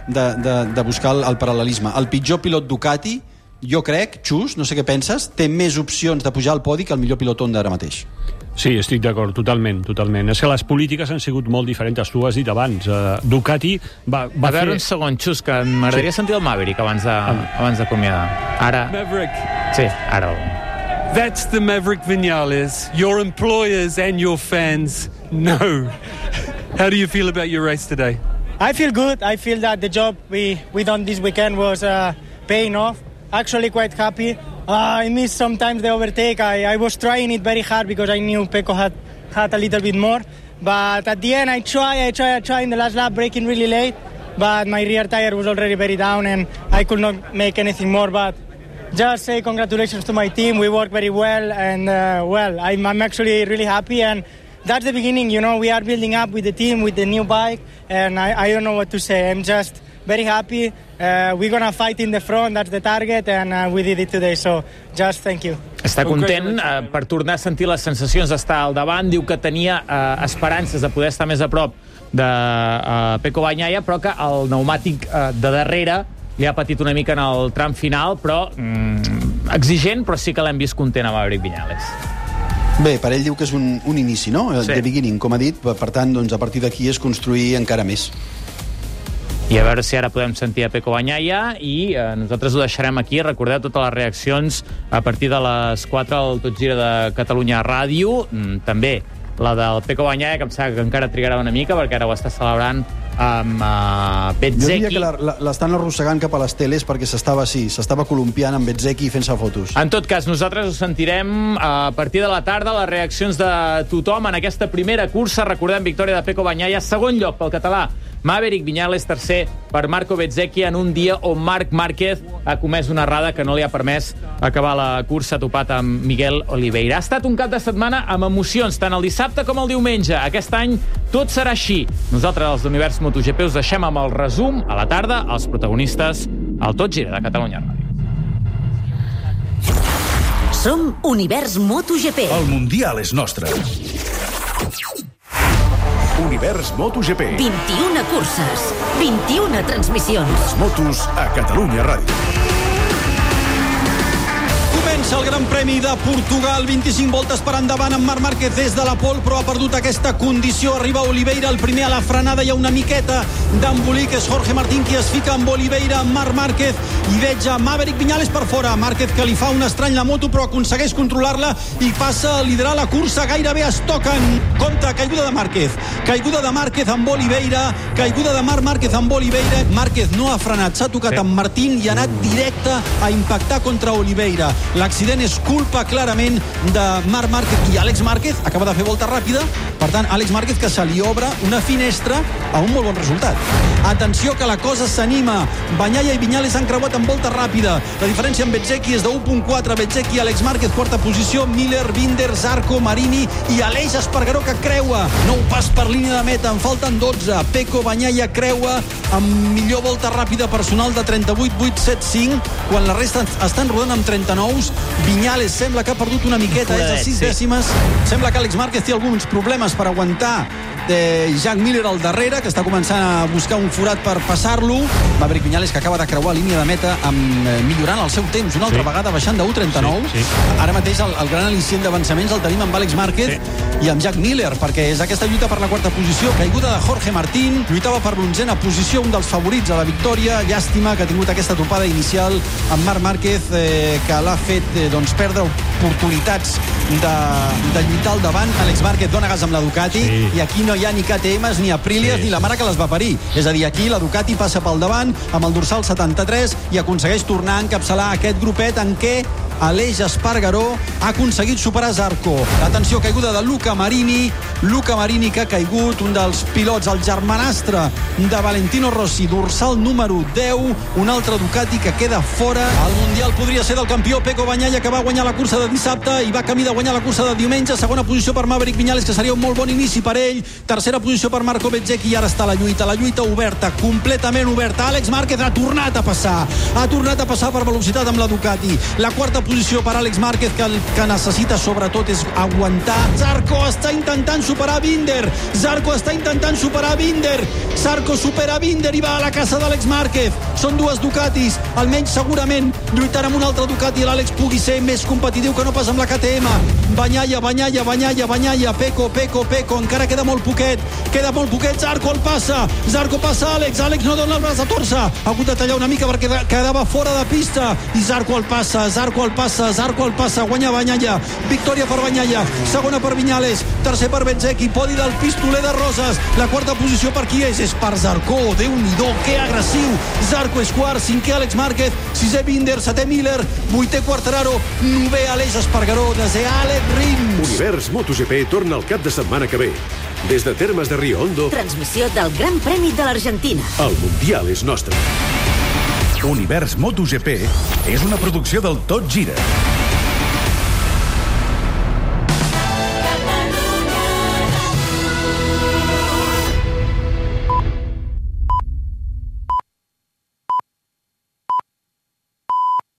de buscar el paral·lelisme. El pitjor pilot Ducati, jo crec, Xus, no sé què penses, té més opcions de pujar al podi que el millor pilot Honda ara mateix. Sí, estic d'acord, totalment. És que les polítiques han sigut molt diferents, tu ho has dit abans. Ducati va a veure, un segon, Xus, que m'agradaria sentir el Maverick abans d'acomiadar. Ara... Maverick. Sí, ara... That's the Maverick Viñales. Your employers and your fans know. How do you feel about your race today? I feel good. I feel that the job we done this weekend was paying off. Actually quite happy. I missed sometimes the overtake. I was trying it very hard because I knew Pecco had a little bit more. But at the end, I try in the last lap, braking really late. But my rear tire was already very down and I could not make anything more. But just say congratulations to my team. We worked very well. And, I'm actually really happy. And that's the beginning, we are building up with the team, with the new bike. And I don't know what to say. I'm just very happy. We're going to fight in the front, that's the target, and we did it today, so just thank you. Està content per tornar a sentir les sensacions d'estar al davant, diu que tenia esperances de poder estar més a prop de Pecco Bagnaia, però que el pneumàtic de darrere li ha patit una mica en el tram final, però exigent, però sí que l'hem vist content a Maverick Viñales. Bé, per ell diu que és un inici, no? Sí. The beginning, com ha dit, per tant, doncs, a partir d'aquí és construir encara més. I a veure si ara podem sentir a Pecco Bagnaia i nosaltres ho deixarem aquí. Recordeu totes les reaccions a partir de les 4 al Tot Gira de Catalunya Ràdio. També la del Pecco Bagnaia, que em sembla que encara trigarà una mica perquè ara ho està celebrant amb Bezzecchi. Jo diria que l'estan arrossegant cap a les teles perquè s'estava columpiant amb Bezzecchi i fent-se fotos. En tot cas, nosaltres ho sentirem a partir de la tarda, les reaccions de tothom en aquesta primera cursa. Recordem, victòria de Pecco Bagnaia, segon lloc pel català Maverick Viñales, tercer per Marco Bezzecchi, en un dia on Marc Márquez ha comès una errada que no li ha permès acabar la cursa topat amb Miguel Oliveira. Ha estat un cap de setmana amb emocions, tant el dissabte com el diumenge. Aquest any tot serà així. Nosaltres, els d'Univers MotoGP, us deixem amb el resum a la tarda, els protagonistes al Tot Gira de Catalunya Ràdio. Som Univers MotoGP. El Mundial és nostre. Univers MotoGP. 21 curses, 21 transmissions. Les motos a Catalunya Ràdio. Comença el Gran Premi de Portugal, 25 voltes per endavant amb Marc Márquez des de la pole, però ha perdut aquesta condició. Arriba Oliveira, el primer a la frenada, hi ha una miqueta d'embolic, és Jorge Martín qui es fica amb Oliveira, amb Marc Márquez, i veig a Maverick Viñales per fora. Márquez que li fa un estrany la moto, però aconsegueix controlar-la i passa a liderar la cursa, gairebé es toquen. Compte, caiguda de Márquez amb Oliveira, caiguda de Marc Márquez amb Oliveira. Márquez no ha frenat, s'ha tocat amb Martín i ha anat directe a impactar contra Oliveira. L'accident és culpa clarament de Marc Márquez i Àlex Márquez acaba de fer volta ràpida, per tant Àlex Márquez que se li obre una finestra a un molt bon resultat. Atenció que la cosa s'anima, Bagnaia i Viñales han creuat en volta ràpida, la diferència amb Bezzecchi és de 1.4, Bezzecchi, Àlex Márquez quarta posició, Miller, Binder, Zarco, Marini i Aleix Espargaró que creua, nou pas per línia de meta, en falten 12, Pecco Bagnaia creua amb millor volta ràpida personal de 38.875, quan la resta estan rodant amb 39. Viñales sembla que ha perdut una miqueta, és a 6 dècimes. Sembla que Àlex Márquez té alguns problemes per aguantar Jack Miller al darrere, que està començant a buscar un forat per passar-lo. Maverick Viñales que acaba de creuar línia de meta millorant el seu temps una altra vegada, baixant de 1.39. Ara mateix el gran al·licient d'avançaments el tenim amb Àlex Márquez i amb Jack Miller, perquè és aquesta lluita per la quarta posició. Caiguda de Jorge Martín, lluitava per l'onzena posició, un dels favorits a la victòria. Llàstima que ha tingut aquesta topada inicial amb Marc Márquez, que l'ha fet perdre oportunitats de lluitar al davant. Àlex Márquez dona gas amb la Ducati i aquí no hi ha ni KTMs, ni Aprilias, ni la mare que les va parir. És a dir, aquí la Ducati passa pel davant amb el dorsal 73 i aconsegueix tornar a encapçalar aquest grupet en què Aleix Espargaró ha aconseguit superar Zarco. Atenció, caiguda de Luca Marini que ha caigut, un dels pilots, el germanastre de Valentino Rossi, dorsal número 10, un altre Ducati que queda fora. El Mundial podria ser del campió Pecco Bagnaia, que va guanyar la cursa de dissabte i va camí de guanyar la cursa de diumenge. Segona posició per Maverick Viñales, que seria un molt bon inici per ell. Tercera posició per Marco Bezzecchi i ara està la lluita oberta, completament oberta. Àlex Márquez ha tornat a passar per velocitat amb la Ducati. La quarta posició per Àlex Márquez, que el que necessita sobretot és aguantar. Zarco està intentant superar Binder. Zarco supera Binder i va a la caça d'Àlex Márquez. Són dues Ducatis, almenys segurament lluitant amb un altre Ducati i l'Àlex pugui ser més competitiu que no pas amb la KTM. Bagnaia, Pecco, encara queda molt poquet, Zarco el passa, Àlex no dona el braç a torça, ha hagut de tallar una mica perquè quedava fora de pista, i Zarco el passa, guanya Bagnaia, victòria per Bagnaia, segona per Viñales, tercer per Bezzecchi, podi del pistoler de Roses, la quarta posició per qui és per Zarco, Déu-n'hi-do, que agressiu, Zarco és quart, cinquè Àlex Márquez, sisè Binder, setè Miller, vuitè Quartararo, novè Aleix Espargaró, desè Àlex Rins. Univers MotoGP torna el cap de setmana que ve. Des de Termes de Rio Hondo, transmissió del Gran Premi de l'Argentina. El Mundial és nostre. Univers MotoGP és una producció del Tot Gira.